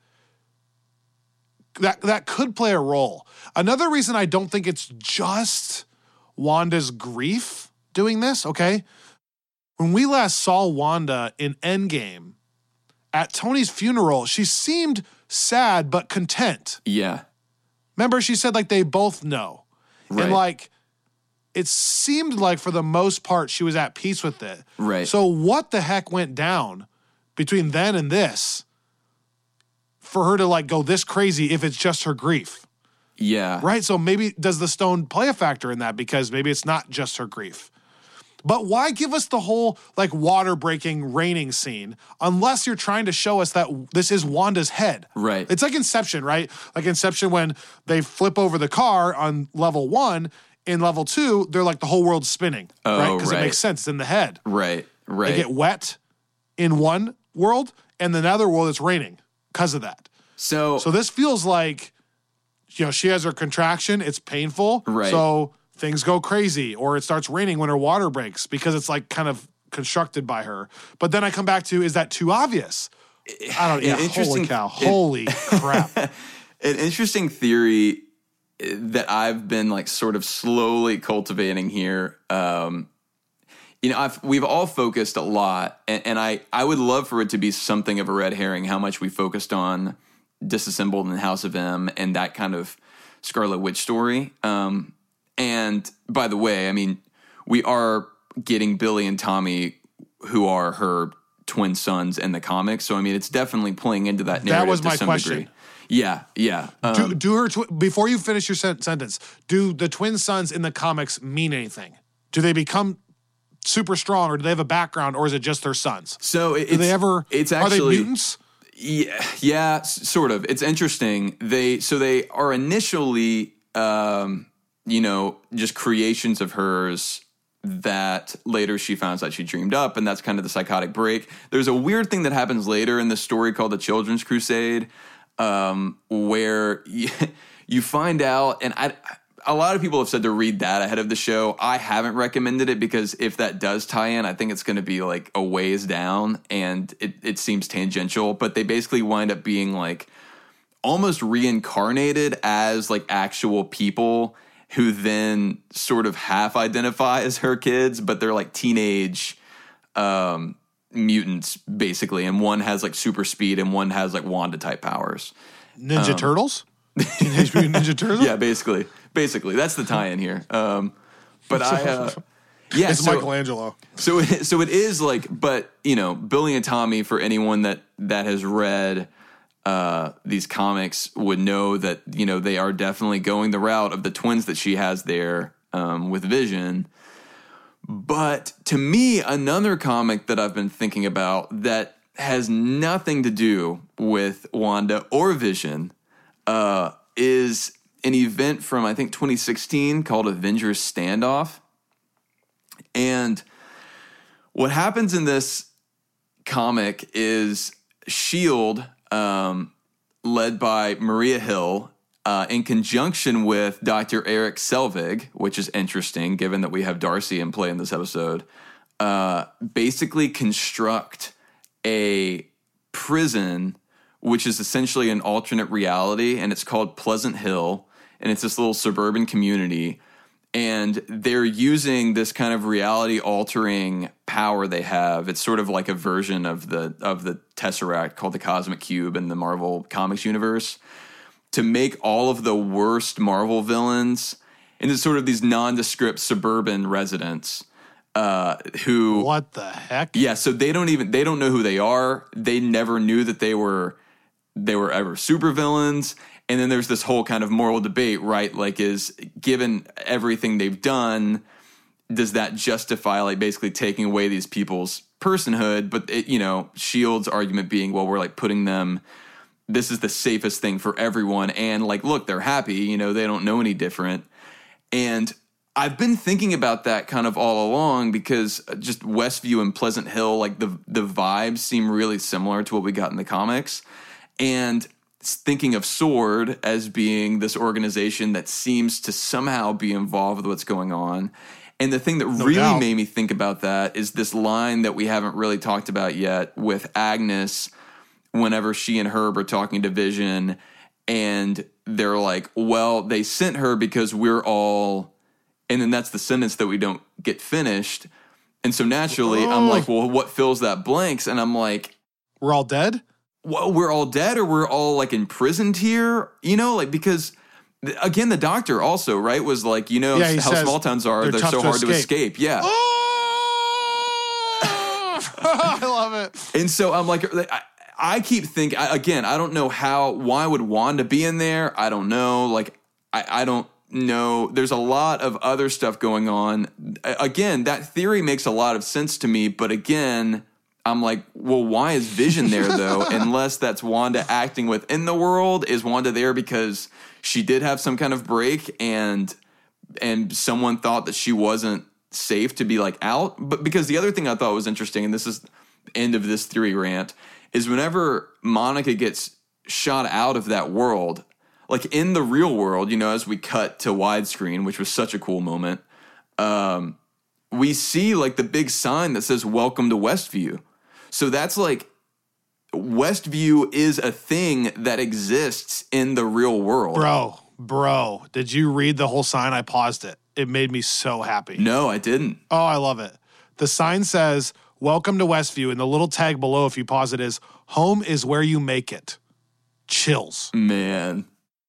that that could play a role. Another reason I don't think it's just Wanda's grief doing this, okay? When we last saw Wanda in Endgame, at Tony's funeral, she seemed sad but content. Yeah. Remember, she said like they both know. Right. And like, it seemed like for the most part she was at peace with it. Right. So what the heck went down between then and this for her to like go this crazy if it's just her grief? Yeah. Right? So maybe does the stone play a factor in that because maybe it's not just her grief? But why give us the whole like water breaking raining scene unless you're trying to show us that this is Wanda's head? Right. It's like Inception, right? Like Inception when they flip over the car on level one, in level two, they're like the whole world's spinning, oh, right? Because right. it makes sense. It's in the head. Right, right. They get wet in one world, and in another world it's raining because of that. So, so this feels like, you know, she has her contraction. It's painful. Right. So things go crazy, or it starts raining when her water breaks because it's like kind of constructed by her. But then I come back to, is that too obvious? I don't know. Yeah, holy cow. It, holy crap. An interesting theory that I've been like sort of slowly cultivating here. Um, you know, I've, we've all focused a lot, and, and I, I would love for it to be something of a red herring, how much we focused on Disassembled and House of M and that kind of Scarlet Witch story. Um, and by the way, I mean, we are getting Billy and Tommy, who are her twin sons in the comics. So, I mean, it's definitely playing into that narrative. That was my to some question. Degree. Yeah, yeah. Um, do, do her tw- before you finish your sen- sentence, do the twin sons in the comics mean anything? Do they become super strong, or do they have a background, or is it just their sons? So it, do it's, they ever? It's actually, are they mutants? Yeah, yeah, s- sort of. It's interesting. They so they are initially, um, you know, just creations of hers that later she finds out she dreamed up, and that's kind of the psychotic break. There's a weird thing that happens later in the story called the Children's Crusade. Um, where you, you find out, and I, a lot of people have said to read that ahead of the show. I haven't recommended it because if that does tie in, I think it's going to be like a ways down, and it, it seems tangential. But they basically wind up being like almost reincarnated as like actual people who then sort of half identify as her kids, but they're like teenage um mutants basically, and one has like super speed and one has like Wanda type powers. Ninja um, Turtles? Teenage Mutant Ninja Turtles? Yeah, basically. Basically, that's the tie-in here. Um, but I, uh, yeah, it's so, Michelangelo. So, it, so it is like, but you know, Billy and Tommy, for anyone that that has read uh, these comics, would know that you know they are definitely going the route of the twins that she has there um, with Vision. But to me, another comic that I've been thinking about that has nothing to do with Wanda or Vision uh, is an event from, I think, twenty sixteen called Avengers Standoff. And what happens in this comic is S H I E L D, um, led by Maria Hill, Uh, in conjunction with Doctor Eric Selvig, which is interesting given that we have Darcy in play in this episode, uh, basically construct a prison, which is essentially an alternate reality, and it's called Pleasant Hill, and it's this little suburban community, and they're using this kind of reality-altering power they have. It's sort of like a version of the of the Tesseract called the Cosmic Cube in the Marvel Comics universe, to make all of the worst Marvel villains into sort of these nondescript suburban residents uh, who... What the heck? Yeah, so they don't even... They don't know who they are. They never knew that they were they were ever supervillains. And then there's this whole kind of moral debate, right? Like, is given everything they've done, does that justify, like, basically taking away these people's personhood? But, it, you know, S H I E L D's argument being, well, we're, like, putting them... This is the safest thing for everyone. And like, look, they're happy, you know, they don't know any different. And I've been thinking about that kind of all along because just Westview and Pleasant Hill, like the, the vibes seem really similar to what we got in the comics. And thinking of S W O R D as being this organization that seems to somehow be involved with what's going on. And the thing that No really doubt. made me think about that is this line that we haven't really talked about yet with Agnes, whenever she and Herb are talking to Vision, and they're like, well, they sent her because we're all, and then that's the sentence that we don't get finished. And so naturally, Oh. I'm like, well, what fills that blanks? And I'm like, We're all dead? well, we're all dead, or we're all like imprisoned here, you know, like, because th- again, the doctor also, right, was like, you know, Yeah, he how says small towns are, they're they're, tough so to hard to escape. escape. Yeah. I love it. And so I'm like, I, I keep thinking, I, again, I don't know how, why would Wanda be in there? I don't know. Like, I, I don't know. There's a lot of other stuff going on. Again, that theory makes a lot of sense to me, but again, I'm like, well, why is Vision there, though? Unless that's Wanda acting within the world. Is Wanda there because she did have some kind of break and and someone thought that she wasn't safe to be, like, out? But because the other thing I thought was interesting, and this is the end of this theory rant, is whenever Monica gets shot out of that world, like in the real world, you know, as we cut to widescreen, which was such a cool moment, um, we see like the big sign that says "Welcome to Westview." So that's like Westview is a thing that exists in the real world. Bro, bro, did you read the whole sign? I paused it. It made me so happy. No, I didn't. Oh, I love it. The sign says "Welcome to Westview," and the little tag below, if you pause it, is "Home is where you make it." Chills. Man.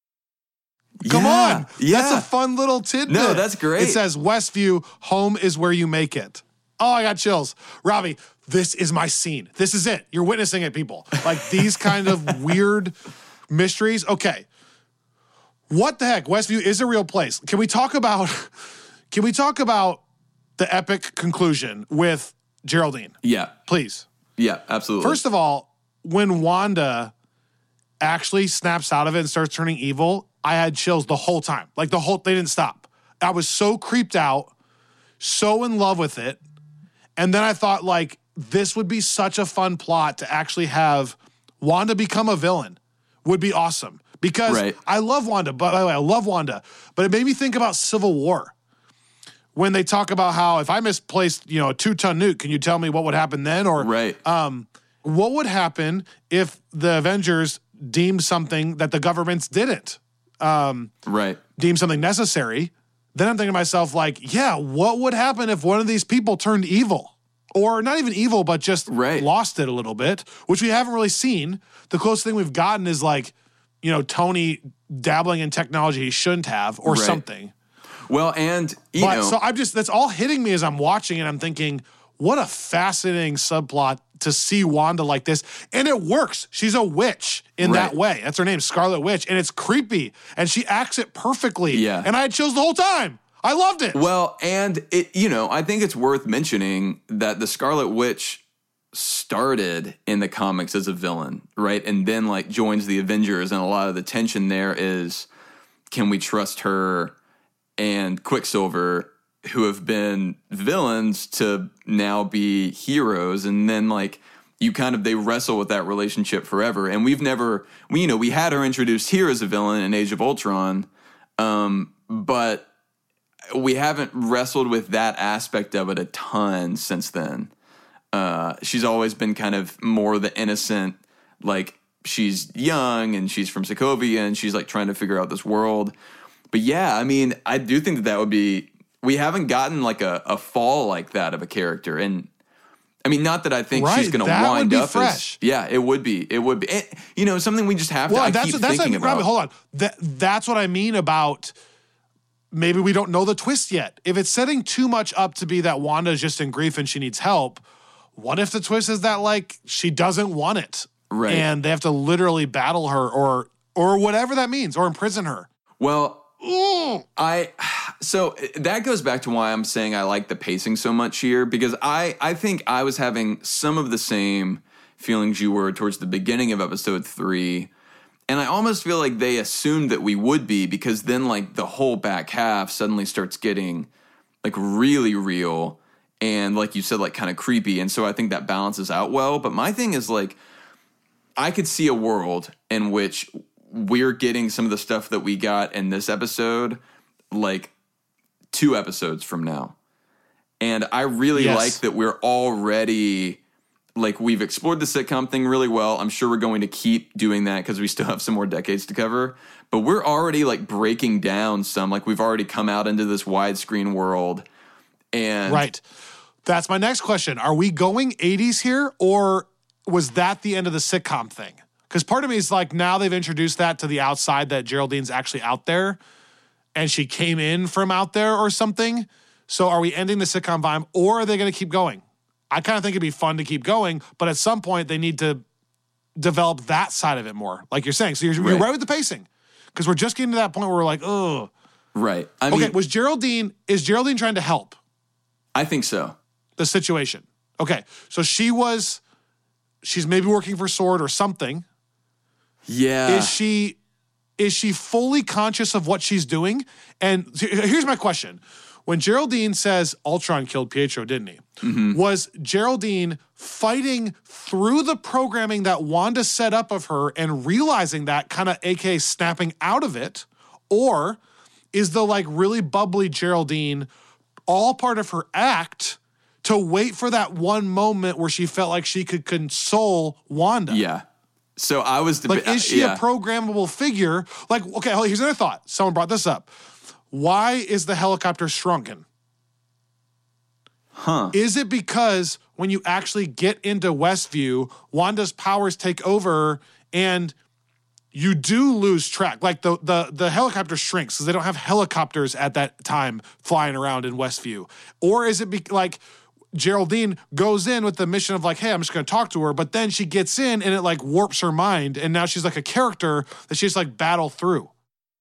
Come yeah, on. Yeah. That's a fun little tidbit. No, that's great. It says Westview, home is where you make it. Oh, I got chills. Robbie, this is my scene. This is it. You're witnessing it, people. Like these kind of weird mysteries. Okay. What the heck? Westview is a real place. Can we talk about can we talk about the epic conclusion with Geraldine? Yeah. Please. Yeah, absolutely. First of all, when Wanda actually snaps out of it and starts turning evil, I had chills the whole time. Like the whole, they didn't stop. I was so creeped out, so in love with it. And then I thought like, this would be such a fun plot to actually have Wanda become a villain. Would be awesome. Because right. I love Wanda, but by the way, I love Wanda. But it made me think about Civil War. When they talk about how if I misplaced, you know, a two-ton nuke, can you tell me what would happen then? Or right. um, what would happen if the Avengers deemed something that the governments didn't? Um, right. Deem something necessary, then I'm thinking to myself, like, yeah, what would happen if one of these people turned evil? Or not even evil, but just right. lost it a little bit, which we haven't really seen. The closest thing we've gotten is like, you know, Tony dabbling in technology he shouldn't have or right. something. Well, and, you but, know. So I'm just, that's all hitting me as I'm watching and I'm thinking, what a fascinating subplot to see Wanda like this. And it works. She's a witch in right. that way. That's her name, Scarlet Witch. And it's creepy. And she acts it perfectly. Yeah. And I had chills the whole time. I loved it. Well, and it, you know, I think it's worth mentioning that the Scarlet Witch started in the comics as a villain, right? And then like joins the Avengers. And a lot of the tension there is, can we trust her and Quicksilver, who have been villains, to now be heroes? And then like you kind of, they wrestle with that relationship forever. And we've never, we, you know, we had her introduced here as a villain in Age of Ultron, um, but we haven't wrestled with that aspect of it a ton since then. Uh, she's always been kind of more the innocent, like she's young and she's from Sokovia and she's like trying to figure out this world. But yeah, I mean, I do think that that would be, we haven't gotten like a, a fall like that of a character. And I mean, not that I think right, she's going to that wind would be up fresh. as, yeah, it would be, it would be, it, you know, something we just have well, to, I that's keep what, that's thinking what, about. Robbie, hold on. That, that's what I mean about maybe we don't know the twist yet. If it's setting too much up to be that Wanda is just in grief and she needs help, what if the twist is that like she doesn't want it? Right. And they have to literally battle her or, or whatever that means, or imprison her. Well, I so that goes back to why I'm saying I like the pacing so much here, because I, I think I was having some of the same feelings you were towards the beginning of episode three. And I almost feel like they assumed that we would be, because then like the whole back half suddenly starts getting like really real and like you said, like kind of creepy. And so I think that balances out well. But my thing is like, I could see a world in which we're getting some of the stuff that we got in this episode, like two episodes from now. And I really yes. like that we're already, like we've explored the sitcom thing really well. I'm sure we're going to keep doing that because we still have some more decades to cover. But we're already like breaking down some, like we've already come out into this widescreen world. And right. That's my next question. Are we going eighties here, or was that the end of the sitcom thing? Because part of me is like, now they've introduced that to the outside, that Geraldine's actually out there and she came in from out there or something. So are we ending the sitcom vibe, or are they going to keep going? I kind of think it'd be fun to keep going, but at some point they need to develop that side of it more, like you're saying. So you're right, you're right with the pacing, because we're just getting to that point where we're like, oh, Right. I mean, okay, was Geraldine, is Geraldine trying to help I think so. the situation? Okay, so she was, she's maybe working for Sword or something. Yeah. Is she, is she fully conscious of what she's doing? And here's my question. When Geraldine says Ultron killed Pietro, didn't he? Mm-hmm. Was Geraldine fighting through the programming that Wanda set up of her and realizing that, kind of A K A snapping out of it? Or is the like really bubbly Geraldine all part of her act to wait for that one moment where she felt like she could console Wanda? Yeah. So I was... Like, is she yeah. a programmable figure? Like, okay, here's another thought. Someone brought this up. Why is the helicopter shrunken? Huh. Is it because when you actually get into Westview, Wanda's powers take over and you do lose track? Like the the the helicopter shrinks because they don't have helicopters at that time flying around in Westview. Or is it be, like Geraldine goes in with the mission of like, hey, I'm just going to talk to her, but then she gets in and it like warps her mind and now she's like a character that she's like battle through?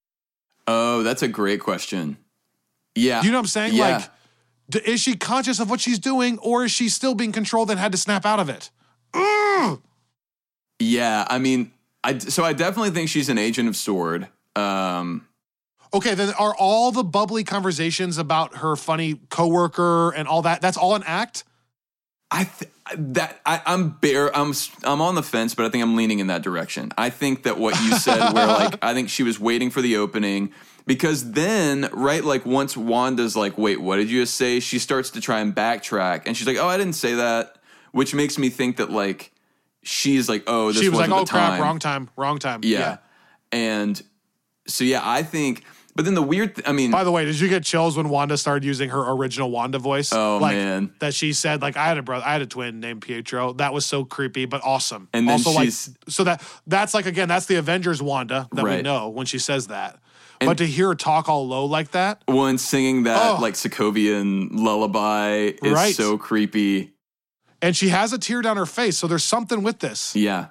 Oh, that's a great question. Yeah. You know what I'm saying? Yeah. Like, d- is she conscious of what she's doing, or is she still being controlled and had to snap out of it? Ugh! Yeah, I mean, I, so I definitely think she's an agent of Sword. Um, Okay, then are all the bubbly conversations about her funny coworker and all that, that's all an act? I th- that I, I'm bare. I'm I'm on the fence, but I think I'm leaning in that direction. I think that what you said, where like I think she was waiting for the opening, because then right, like once Wanda's like, wait, what did you just say? She starts to try and backtrack, and she's like, oh, I didn't say that, which makes me think that like she's like, oh, this She was wasn't like, oh the crap, time. wrong time, wrong time. Yeah. yeah. And so yeah, I think. But then the weird, th- I mean, By the way, did you get chills when Wanda started using her original Wanda voice? Oh, like, man. that she said, like, I had a brother, I had a twin named Pietro. That was so creepy, but awesome. And then also, she's- like, so that that's like again, that's the Avengers Wanda that we Right. know when she says that. And- but to hear her talk all low like that, one singing that Oh. like Sokovian lullaby is Right. so creepy. and she has a tear down her face, so there's something with this. Yeah.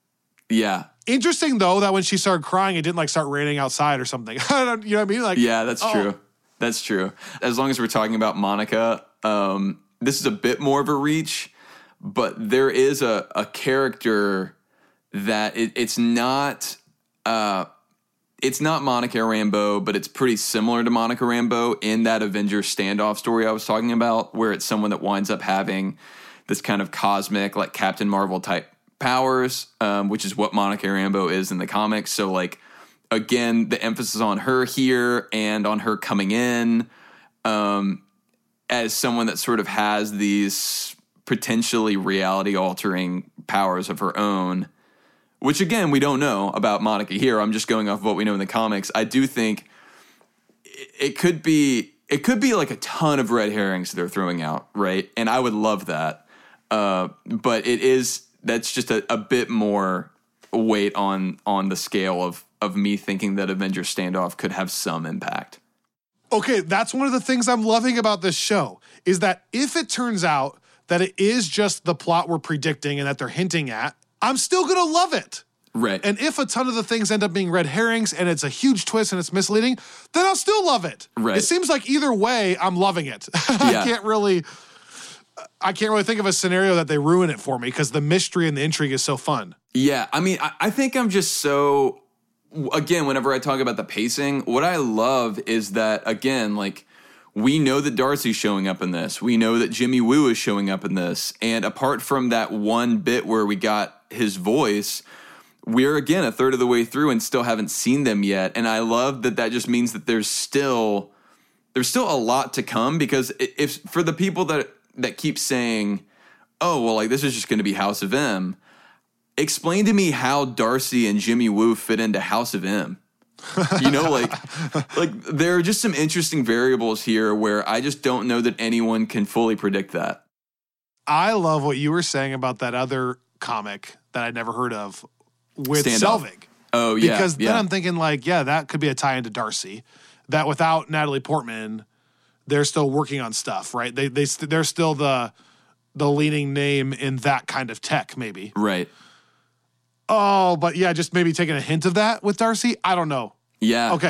Yeah. Interesting though that when she started crying, it didn't like start raining outside or something. I don't, you know what I mean? Like, Yeah, that's oh. true. That's true. As long as we're talking about Monica, um, this is a bit more of a reach, but there is a, a character that it, it's not uh, it's not Monica Rambeau, but it's pretty similar to Monica Rambeau in that Avengers standoff story I was talking about, where it's someone that winds up having this kind of cosmic, like Captain Marvel type powers, um, which is what Monica Rambeau is in the comics. So like, again, the emphasis on her here and on her coming in um, as someone that sort of has these potentially reality altering powers of her own, which again, we don't know about Monica here. I'm just going off of what we know in the comics. I do think it could be, it could be like a ton of red herrings they're throwing out. Right. And I would love that. Uh, but it is, that's just a, a bit more weight on on the scale of of me thinking that Avengers Standoff could have some impact. Okay, that's one of the things I'm loving about this show, is that if it turns out that it is just the plot we're predicting and that they're hinting at, I'm still going to love it. Right. And if a ton of the things end up being red herrings and it's a huge twist and it's misleading, then I'll still love it. Right. It seems like either way, I'm loving it. I Yeah. can't really... I can't really think of a scenario that they ruin it for me because the mystery and the intrigue is so fun. Yeah, I mean, I, I think I'm just so, again, whenever I talk about the pacing, what I love is that, again, like, we know that Darcy's showing up in this. We know that Jimmy Woo is showing up in this. And apart from that one bit where we got his voice, we're, again, a third of the way through and still haven't seen them yet. And I love that that just means that there's still, there's still a lot to come, because if for the people that that keep saying, oh, well, like, this is just going to be House of M, explain to me how Darcy and Jimmy Woo fit into House of M. You know, like, like there are just some interesting variables here where I just don't know that anyone can fully predict that. I love what you were saying about that other comic that I'd never heard of with Standoff. Selvig. Oh, yeah. Because then yeah. I'm thinking, like, yeah, that could be a tie into Darcy. That without Natalie Portman, they're still working on stuff, right? They they they're still the the leading name in that kind of tech, maybe. Right. Oh, but yeah, just maybe taking a hint of that with Darcy. I don't know. Yeah. Okay,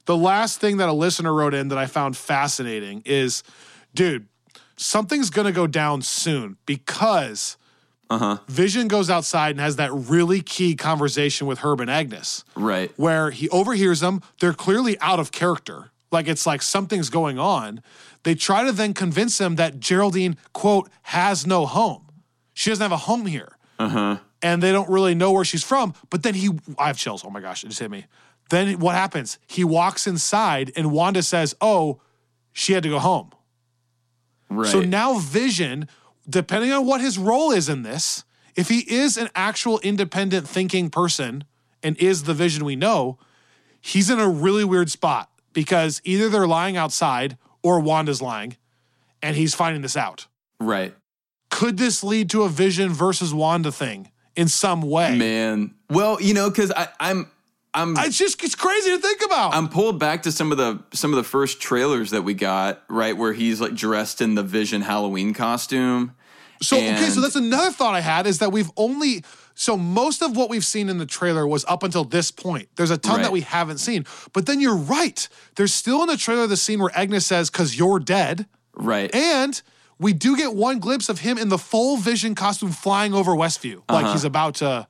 The last thing that a listener wrote in that I found fascinating is, dude, something's going to go down soon because uh-huh. Vision goes outside and has that really key conversation with Herb and Agnes. Right. Where he overhears them. They're clearly out of character. Like, it's like something's going on. They try to then convince him that Geraldine, quote, has no home. She doesn't have a home here. Uh-huh. And they don't really know where she's from. But then he, I have chills. Oh my gosh, it just hit me. Then what happens? He walks inside and Wanda says, oh, she had to go home. Right. So now Vision, depending on what his role is in this, if he is an actual independent thinking person and is the Vision we know, he's in a really weird spot because either they're lying outside or Wanda's lying and he's finding this out. Right. Could this lead to a Vision versus Wanda thing in some way? Man. Well, you know, because I'm... I'm, it's just it's crazy to think about. I'm pulled back to some of the some of the first trailers that we got, right, where he's like dressed in the Vision Halloween costume. So and okay, so that's another thought I had is that we've only so most of what we've seen in the trailer was up until this point. There's a ton right. that we haven't seen. But then you're right. There's still in the trailer the scene where Agnes says, "'Cause you're dead." Right. And we do get one glimpse of him in the full Vision costume flying over Westview. Uh-huh. Like he's about to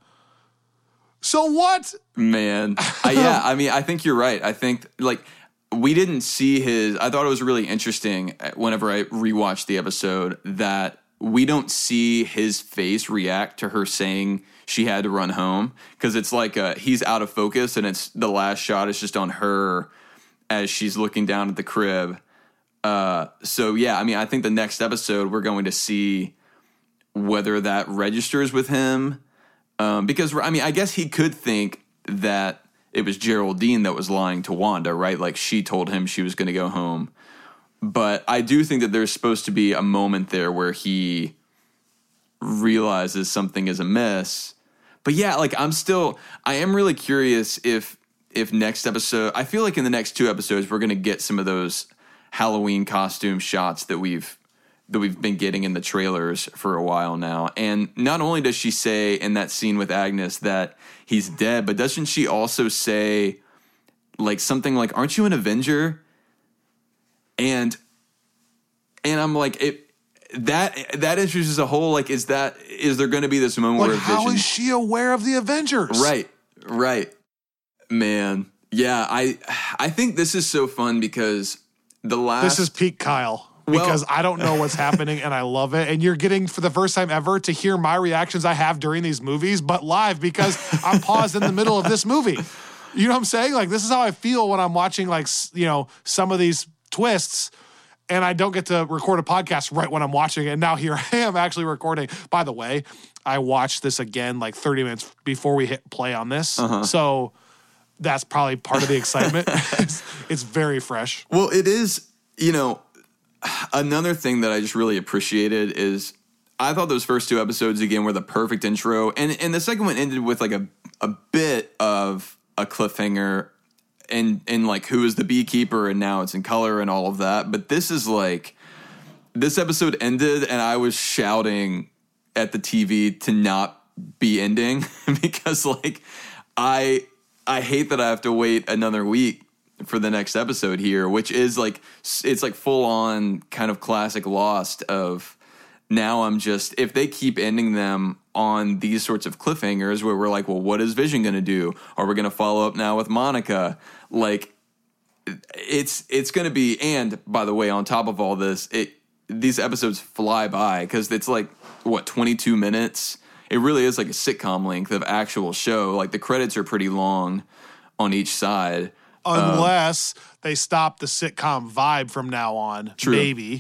So what? Man. uh, yeah, I mean, I think you're right. I think, like, we didn't see his... I thought it was really interesting whenever I rewatched the episode that we don't see his face react to her saying she had to run home. Because it's like uh, he's out of focus, and it's the last shot is just on her as she's looking down at the crib. Uh, so, yeah, I mean, I think the next episode we're going to see whether that registers with him. Um, because, I mean, I guess he could think that it was Geraldine that was lying to Wanda, right? Like, she told him she was going to go home. But I do think that there's supposed to be a moment there where he realizes something is amiss. But, yeah, like, I'm still... I am really curious if if next episode... I feel like in the next two episodes, we're going to get some of those Halloween costume shots that we've... that we've been getting in the trailers for a while now. And not only does she say in that scene with Agnes that he's dead, but doesn't she also say like something like, aren't you an Avenger? And and I'm like, it that that introduces a whole, like, is that is there going to be this moment like, where how Vision, is she aware of the Avengers? Right, right. Man. Yeah, I I think this is so fun because the last... This is peak Kyle. Because well, I don't know what's happening and I love it. And you're getting, for the first time ever, to hear my reactions I have during these movies, but live because I'm paused in the middle of this movie. You know what I'm saying? Like, this is how I feel when I'm watching, like, you know, some of these twists and I don't get to record a podcast right when I'm watching it. And now here I am actually recording. By the way, I watched this again like thirty minutes before we hit play on this. Uh-huh. So that's probably part of the excitement. it's, it's very fresh. Well, it is, you know, another thing that I just really appreciated is I thought those first two episodes, again, were the perfect intro. And and the second one ended with, like, a a bit of a cliffhanger and, and like, who is the beekeeper, and now it's in color and all of that. But this is, like, this episode ended, and I was shouting at the T V to not be ending because, like, I I hate that I have to wait another week for the next episode here, which is like, it's like full on kind of classic Lost of now I'm just, if they keep ending them on these sorts of cliffhangers where we're like, well, what is Vision going to do? Are we going to follow up now with Monica? Like, it's, it's going to be, and by the way, on top of all this, it, these episodes fly by because it's like, what, twenty-two minutes? It really is like a sitcom length of actual show. Like, the credits are pretty long on each side. Unless um, they stop the sitcom vibe from now on, true. maybe.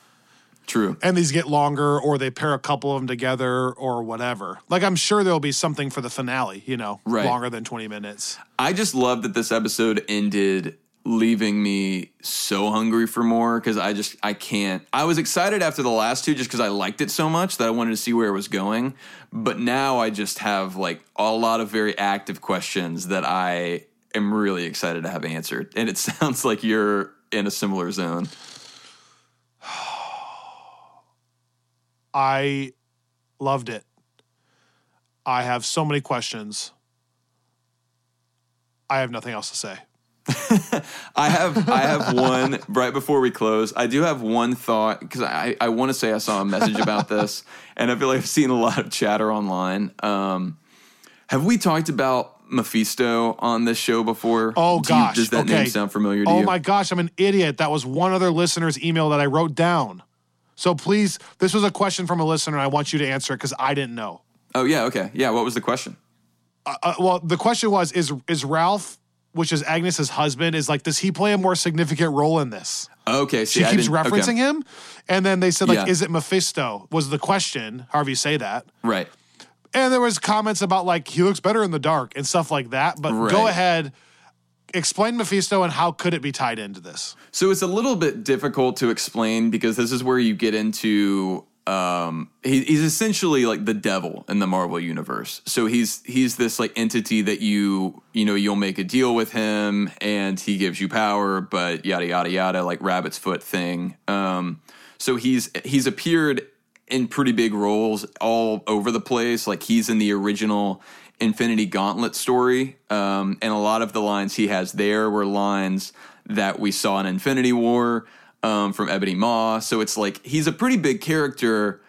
True. And these get longer, or they pair a couple of them together, or whatever. Like, I'm sure there'll be something for the finale, you know, right. longer than twenty minutes. I just love that this episode ended leaving me so hungry for more because I just, I can't. I was excited after the last two just because I liked it so much that I wanted to see where it was going. But now I just have, like, a lot of very active questions that I am really excited to have answered. And it sounds like you're in a similar zone. I loved it. I have so many questions. I have nothing else to say. I have I have one right before we close. I do have one thought because I, I want to say I saw a message about this, and I feel like I've seen a lot of chatter online. Um, have we talked about Mephisto on this show before? Oh, Do you- gosh. does that Okay. name sound familiar to Oh you? my gosh, I'm an idiot. That was one other listener's email that I wrote down. So please, this was a question from a listener, and I want you to answer it because I didn't know. Oh, yeah, okay. Yeah, what was the question? Uh, uh, well, the question was, is is Ralph, which is Agnes's husband, is like, does he play a more significant role in this? Okay, see, She I keeps didn't- okay. referencing him. And then they said, like, Yeah. is it Mephisto? Was the question, however you say that. Right. And there was comments about, like, he looks better in the dark and stuff like that. But Right. go ahead, explain Mephisto and how could it be tied into this? So it's a little bit difficult to explain because this is where you get into um he, he's essentially like the devil in the Marvel universe. So he's he's this like entity that you you know you'll make a deal with him and he gives you power, but yada yada yada, like rabbit's foot thing. Um so he's he's appeared in pretty big roles all over the place. Like he's in the original Infinity Gauntlet story. Um, and a lot of the lines he has there were lines that we saw in Infinity War um, from Ebony Maw. So it's like he's a pretty big character.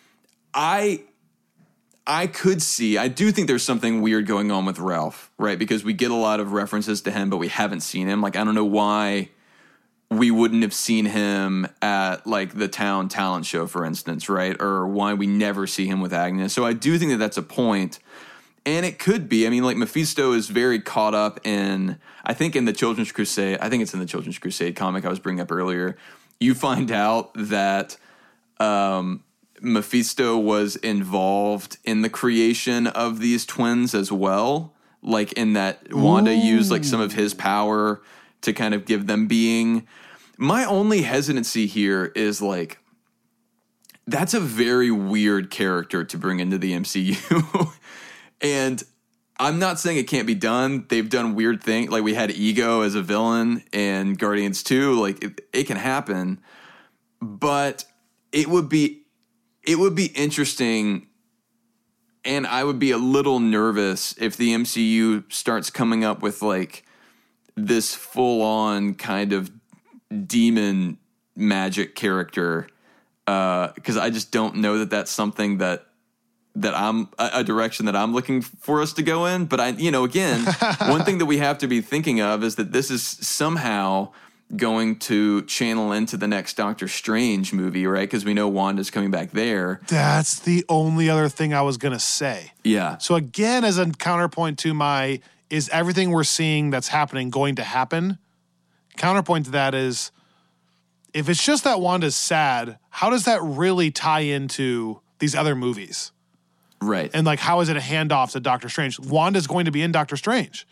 I I could see, I do think there's something weird going on with Ralph, right? Because we get a lot of references to him, but we haven't seen him. Like, I don't know why we wouldn't have seen him at like the town talent show, for instance, right? Or why we never see him with Agnes. So I do think that that's a point. And it could be. I mean, like Mephisto is very caught up in, I think in the Children's Crusade, I think it's in the Children's Crusade comic I was bringing up earlier. You find out that um, Mephisto was involved in the creation of these twins as well. Like in that Wanda Ooh. used like some of his power to kind of give them being. My only hesitancy here is like, that's a very weird character to bring into the M C U. And I'm not saying it can't be done. They've done weird things. Like we had Ego as a villain in Guardians two. Like it, it can happen. But it would be it would be interesting, and I would be a little nervous if the M C U starts coming up with like this full-on kind of demon magic character. Uh, because I just don't know that that's something that that I'm a, a direction that I'm looking for us to go in. But I, you know, again, one thing that we have to be thinking of is that this is somehow going to channel into the next Doctor Strange movie, right? Because we know Wanda's coming back there. That's the only other thing I was going to say. Yeah. So again, as a counterpoint to my, is everything we're seeing that's happening going to happen? Counterpoint to that is, if it's just that Wanda's sad, how does that really tie into these other movies? Right. And like, how is it a handoff to Doctor Strange? Wanda's going to be in Doctor Strange.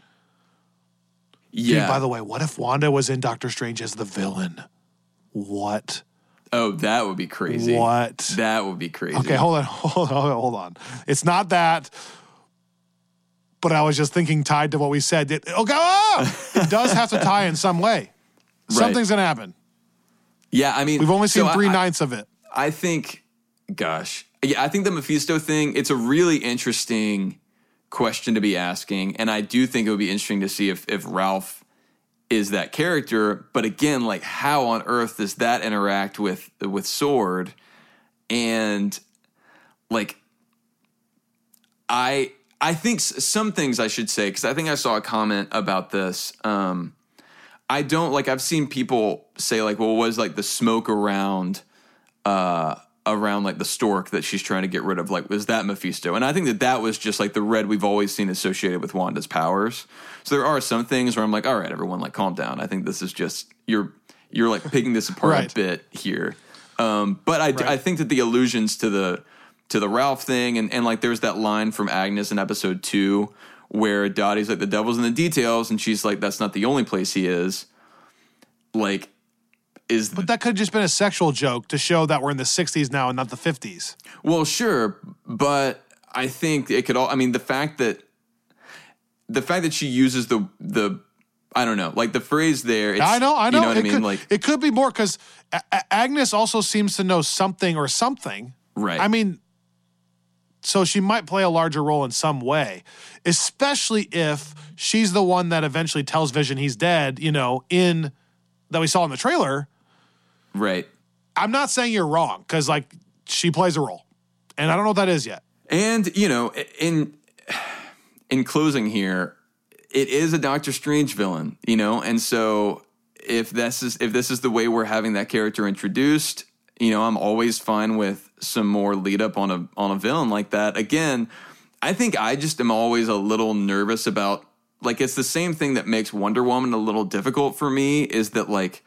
Yeah. Dude, by the way, what if Wanda was in Doctor Strange as the villain? What? Oh, that would be crazy. What? That would be crazy. Okay, hold on, hold on, hold on. It's not that, but I was just thinking tied to what we said. It, okay, oh, it does have to tie in some way. Something's right. going to happen. Yeah, I mean, we've only seen so three I, ninths of it. I think, gosh, yeah, I think the Mephisto thing, it's a really interesting question to be asking. And I do think it would be interesting to see if, if Ralph is that character. But again, like how on earth does that interact with, with Sword? And like, I, I think some things I should say, because I think I saw a comment about this. Um, I don't like, I've seen people say like, well, was like the smoke around, uh, around like the stork that she's trying to get rid of, like, was that Mephisto? And I think that that was just like the red we've always seen associated with Wanda's powers. So there are some things where I'm like, all right, everyone, like, calm down. I think this is just, you're, you're like picking this apart right. a bit here. Um, but I, right. I think that the allusions to the, to the Ralph thing, and, and like, there's that line from Agnes in episode two where Dottie's like, the devil's in the details. And she's like, that's not the only place he is. Like, Is but that could have just been a sexual joke to show that we're in the sixties now and not the fifties. Well, sure, but I think it could all, I mean, the fact that the fact that she uses the the I don't know, like the phrase there, it's, I know, I know. You know what it I mean? Could, like it could be more because A- A- Agnes also seems to know something or something. Right. I mean, So she might play a larger role in some way, especially if she's the one that eventually tells Vision he's dead, you know, in that we saw in the trailer. Right. I'm not saying you're wrong because, like, she plays a role, and I don't know what that is yet. And, you know, in in closing here, it is a Doctor Strange villain, you know, and so if this is if this is the way we're having that character introduced, you know, I'm always fine with some more lead up on a on a villain like that. Again, I think I just am always a little nervous about, like, it's the same thing that makes Wonder Woman a little difficult for me, is that, like,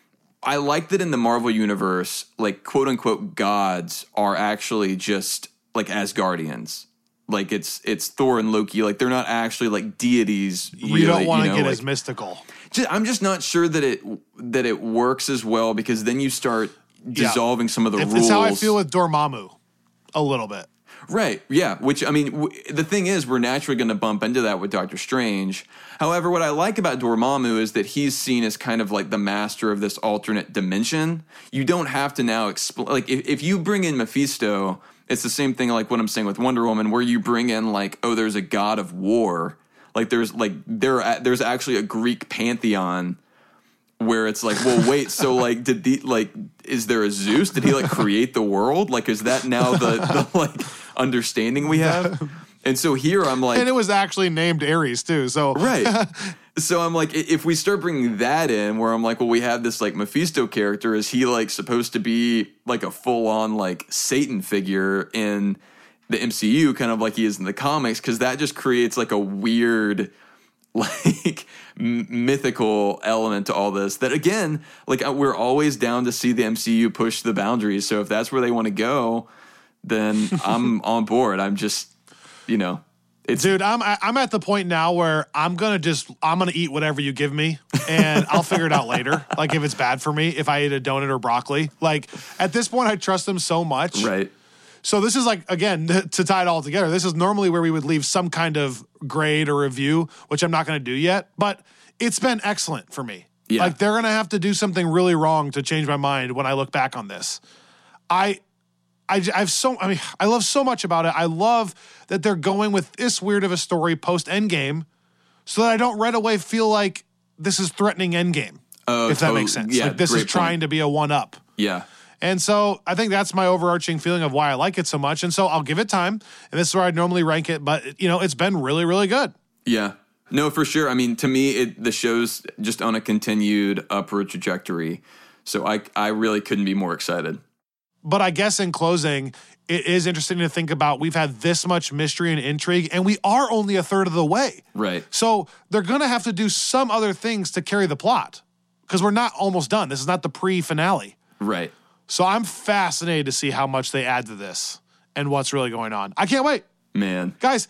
I like that in the Marvel universe, like, quote unquote gods are actually just like Asgardians. Like, it's it's Thor and Loki. Like, they're not actually like deities. Really, you don't want to you know, get like, as mystical. Just, I'm just not sure that it that it works as well, because then you start dissolving yeah. some of the if rules. It's how I feel with Dormammu a little bit. Right, yeah, which, I mean, w- the thing is, we're naturally going to bump into that with Doctor Strange. However, what I like about Dormammu is that he's seen as kind of like the master of this alternate dimension. You don't have to now explain, like, if, if you bring in Mephisto, it's the same thing like what I'm saying with Wonder Woman, where you bring in, like, oh, there's a god of war. Like, there's, like, there, there's actually a Greek pantheon where it's like, well, wait, so, like, did the, like, is there a Zeus? Did he, like, create the world? Like, is that now the, the like, understanding we have? And so here I'm like... And it was actually named Ares, too, so... Right. So I'm like, if we start bringing that in, where I'm like, well, we have this, like, Mephisto character, is he, like, supposed to be, like, a full-on, like, Satan figure in the M C U, kind of like he is in the comics? Because that just creates, like, a weird... like m- mythical element to all this that, again, like, we're always down to see the M C U push the boundaries. So if that's where they want to go, then I'm on board. I'm just, you know, it's dude, I'm I'm at the point now where I'm gonna just I'm gonna eat whatever you give me, and I'll figure it out later. Like, if it's bad for me, if I eat a donut or broccoli, like, at this point I trust them so much. Right. So this is, like, again, to tie it all together, this is normally where we would leave some kind of grade or review, which I'm not going to do yet, but it's been excellent for me. Yeah. Like, they're going to have to do something really wrong to change my mind when I look back on this. I, I, I have so, I mean, I love so much about it. I love that they're going with this weird of a story post Endgame, so that I don't right away feel like this is threatening Endgame. Oh, if that totally. makes sense. Yeah, like, this is trying point. to be a one-up. Yeah. And so I think that's my overarching feeling of why I like it so much. And so I'll give it time. And this is where I normally rank it. But, you know, it's been really, really good. Yeah. No, for sure. I mean, to me, it, the show's just on a continued upward trajectory. So I, I really couldn't be more excited. But I guess in closing, it is interesting to think about, we've had this much mystery and intrigue, and we are only a third of the way. Right. So they're going to have to do some other things to carry the plot, because we're not almost done. This is not the pre-finale. Right. So I'm fascinated to see how much they add to this and what's really going on. I can't wait. Man. Guys,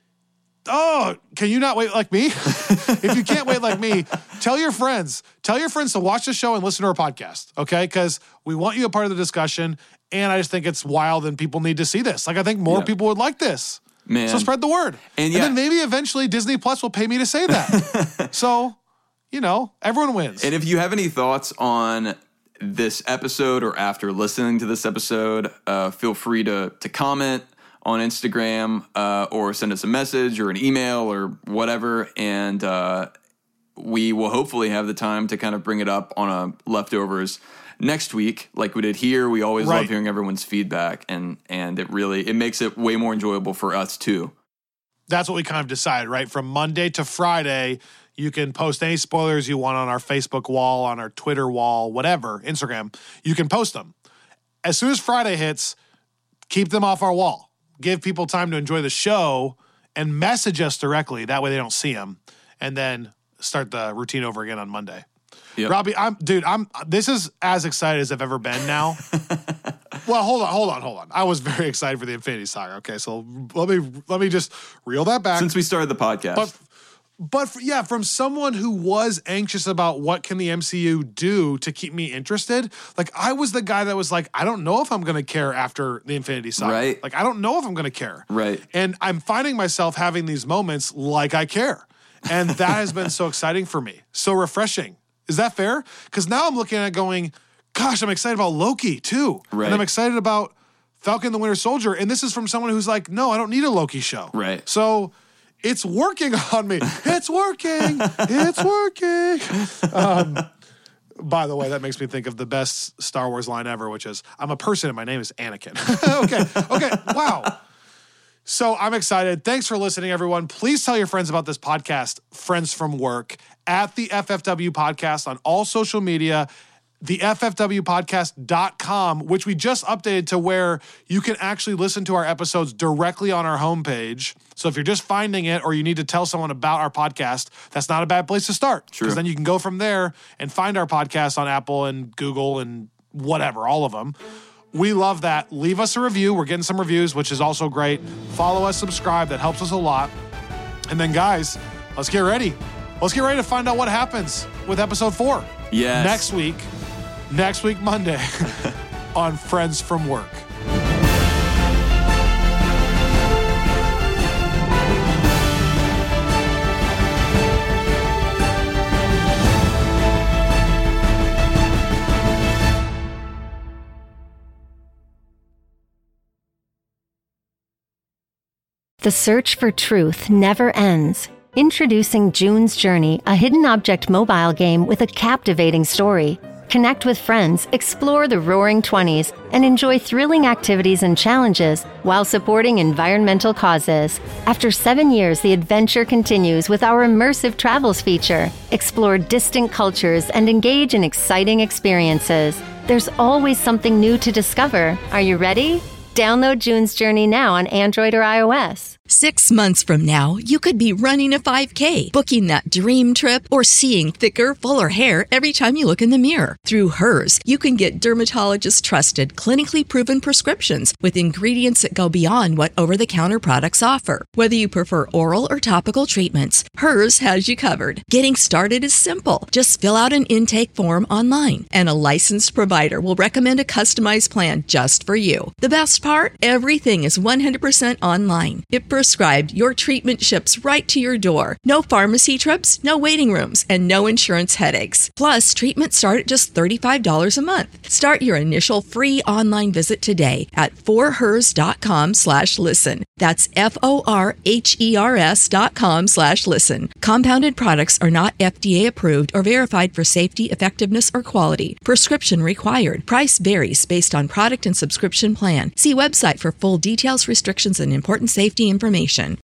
oh, can you not wait like me? If you can't wait like me, tell your friends. Tell your friends to watch the show and listen to our podcast, okay? Because we want you a part of the discussion, and I just think it's wild and people need to see this. Like, I think more yeah. people would like this. Man. So spread the word. And, yeah. and then maybe eventually Disney Plus will pay me to say that. So, you know, everyone wins. And if you have any thoughts on this episode or after listening to this episode, uh, feel free to to comment on Instagram uh, or send us a message or an email or whatever, and uh, we will hopefully have the time to kind of bring it up on a leftovers next week, like we did here. We always right. love hearing everyone's feedback, and and it really it makes it way more enjoyable for us too. That's what we kind of decided, right? From Monday to Friday, you can post any spoilers you want on our Facebook wall, on our Twitter wall, whatever, Instagram. You can post them. As soon as Friday hits, keep them off our wall. Give people time to enjoy the show and message us directly. That way they don't see them. And then start the routine over again on Monday. Yep. Robbie, I'm dude, I'm this is as excited as I've ever been now. Well, hold on, hold on, hold on. I was very excited for the Infinity Saga. Okay, so let me let me just reel that back. Since we started the podcast. But But for, yeah, from someone who was anxious about what can the M C U do to keep me interested, like, I was the guy that was like, I don't know if I'm going to care after the Infinity Saga. Right. Like, I don't know if I'm going to care. Right. And I'm finding myself having these moments like I care. And that has been so exciting for me. So refreshing. Is that fair? Because now I'm looking at it going, gosh, I'm excited about Loki too. Right. And I'm excited about Falcon the Winter Soldier. And this is from someone who's like, no, I don't need a Loki show. Right. So it's working on me. It's working. It's working. Um, by the way, that makes me think of the best Star Wars line ever, which is, I'm a person and my name is Anakin. okay. Okay. Wow. So I'm excited. Thanks for listening, everyone. Please tell your friends about this podcast, Friends from Work, at the F F W Podcast on all social media, the F F W podcast dot com, which we just updated to where you can actually listen to our episodes directly on our homepage. So if you're just finding it or you need to tell someone about our podcast, that's not a bad place to start. Because then you can go from there and find our podcast on Apple and Google and whatever, all of them. We love that. Leave us a review. We're getting some reviews, which is also great. Follow us, subscribe. That helps us a lot. And then, guys, let's get ready. Let's get ready to find out what happens with episode four. Yes. Next week, next week, Monday, on Friends from Work. The search for truth never ends. Introducing June's Journey, a hidden object mobile game with a captivating story. Connect with friends, explore the Roaring Twenties, and enjoy thrilling activities and challenges while supporting environmental causes. After seven years, the adventure continues with our immersive travels feature. Explore distant cultures and engage in exciting experiences. There's always something new to discover. Are you ready? Download June's Journey now on Android or iOS. Six months from now, you could be running a five K, booking that dream trip, or seeing thicker, fuller hair every time you look in the mirror. Through Hers, you can get dermatologist-trusted, clinically proven prescriptions with ingredients that go beyond what over-the-counter products offer. Whether you prefer oral or topical treatments, Hers has you covered. Getting started is simple. Just fill out an intake form online, and a licensed provider will recommend a customized plan just for you. The best part? Everything is one hundred percent online. It prescribed, your treatment ships right to your door. No pharmacy trips, no waiting rooms, and no insurance headaches. Plus, treatments start at just thirty-five dollars a month. Start your initial free online visit today at forhers.com slash listen. That's F-O-R-H-E-R-S dot com slash listen. Compounded products are not F D A approved or verified for safety, effectiveness, or quality. Prescription required. Price varies based on product and subscription plan. See website for full details, restrictions, and important safety information.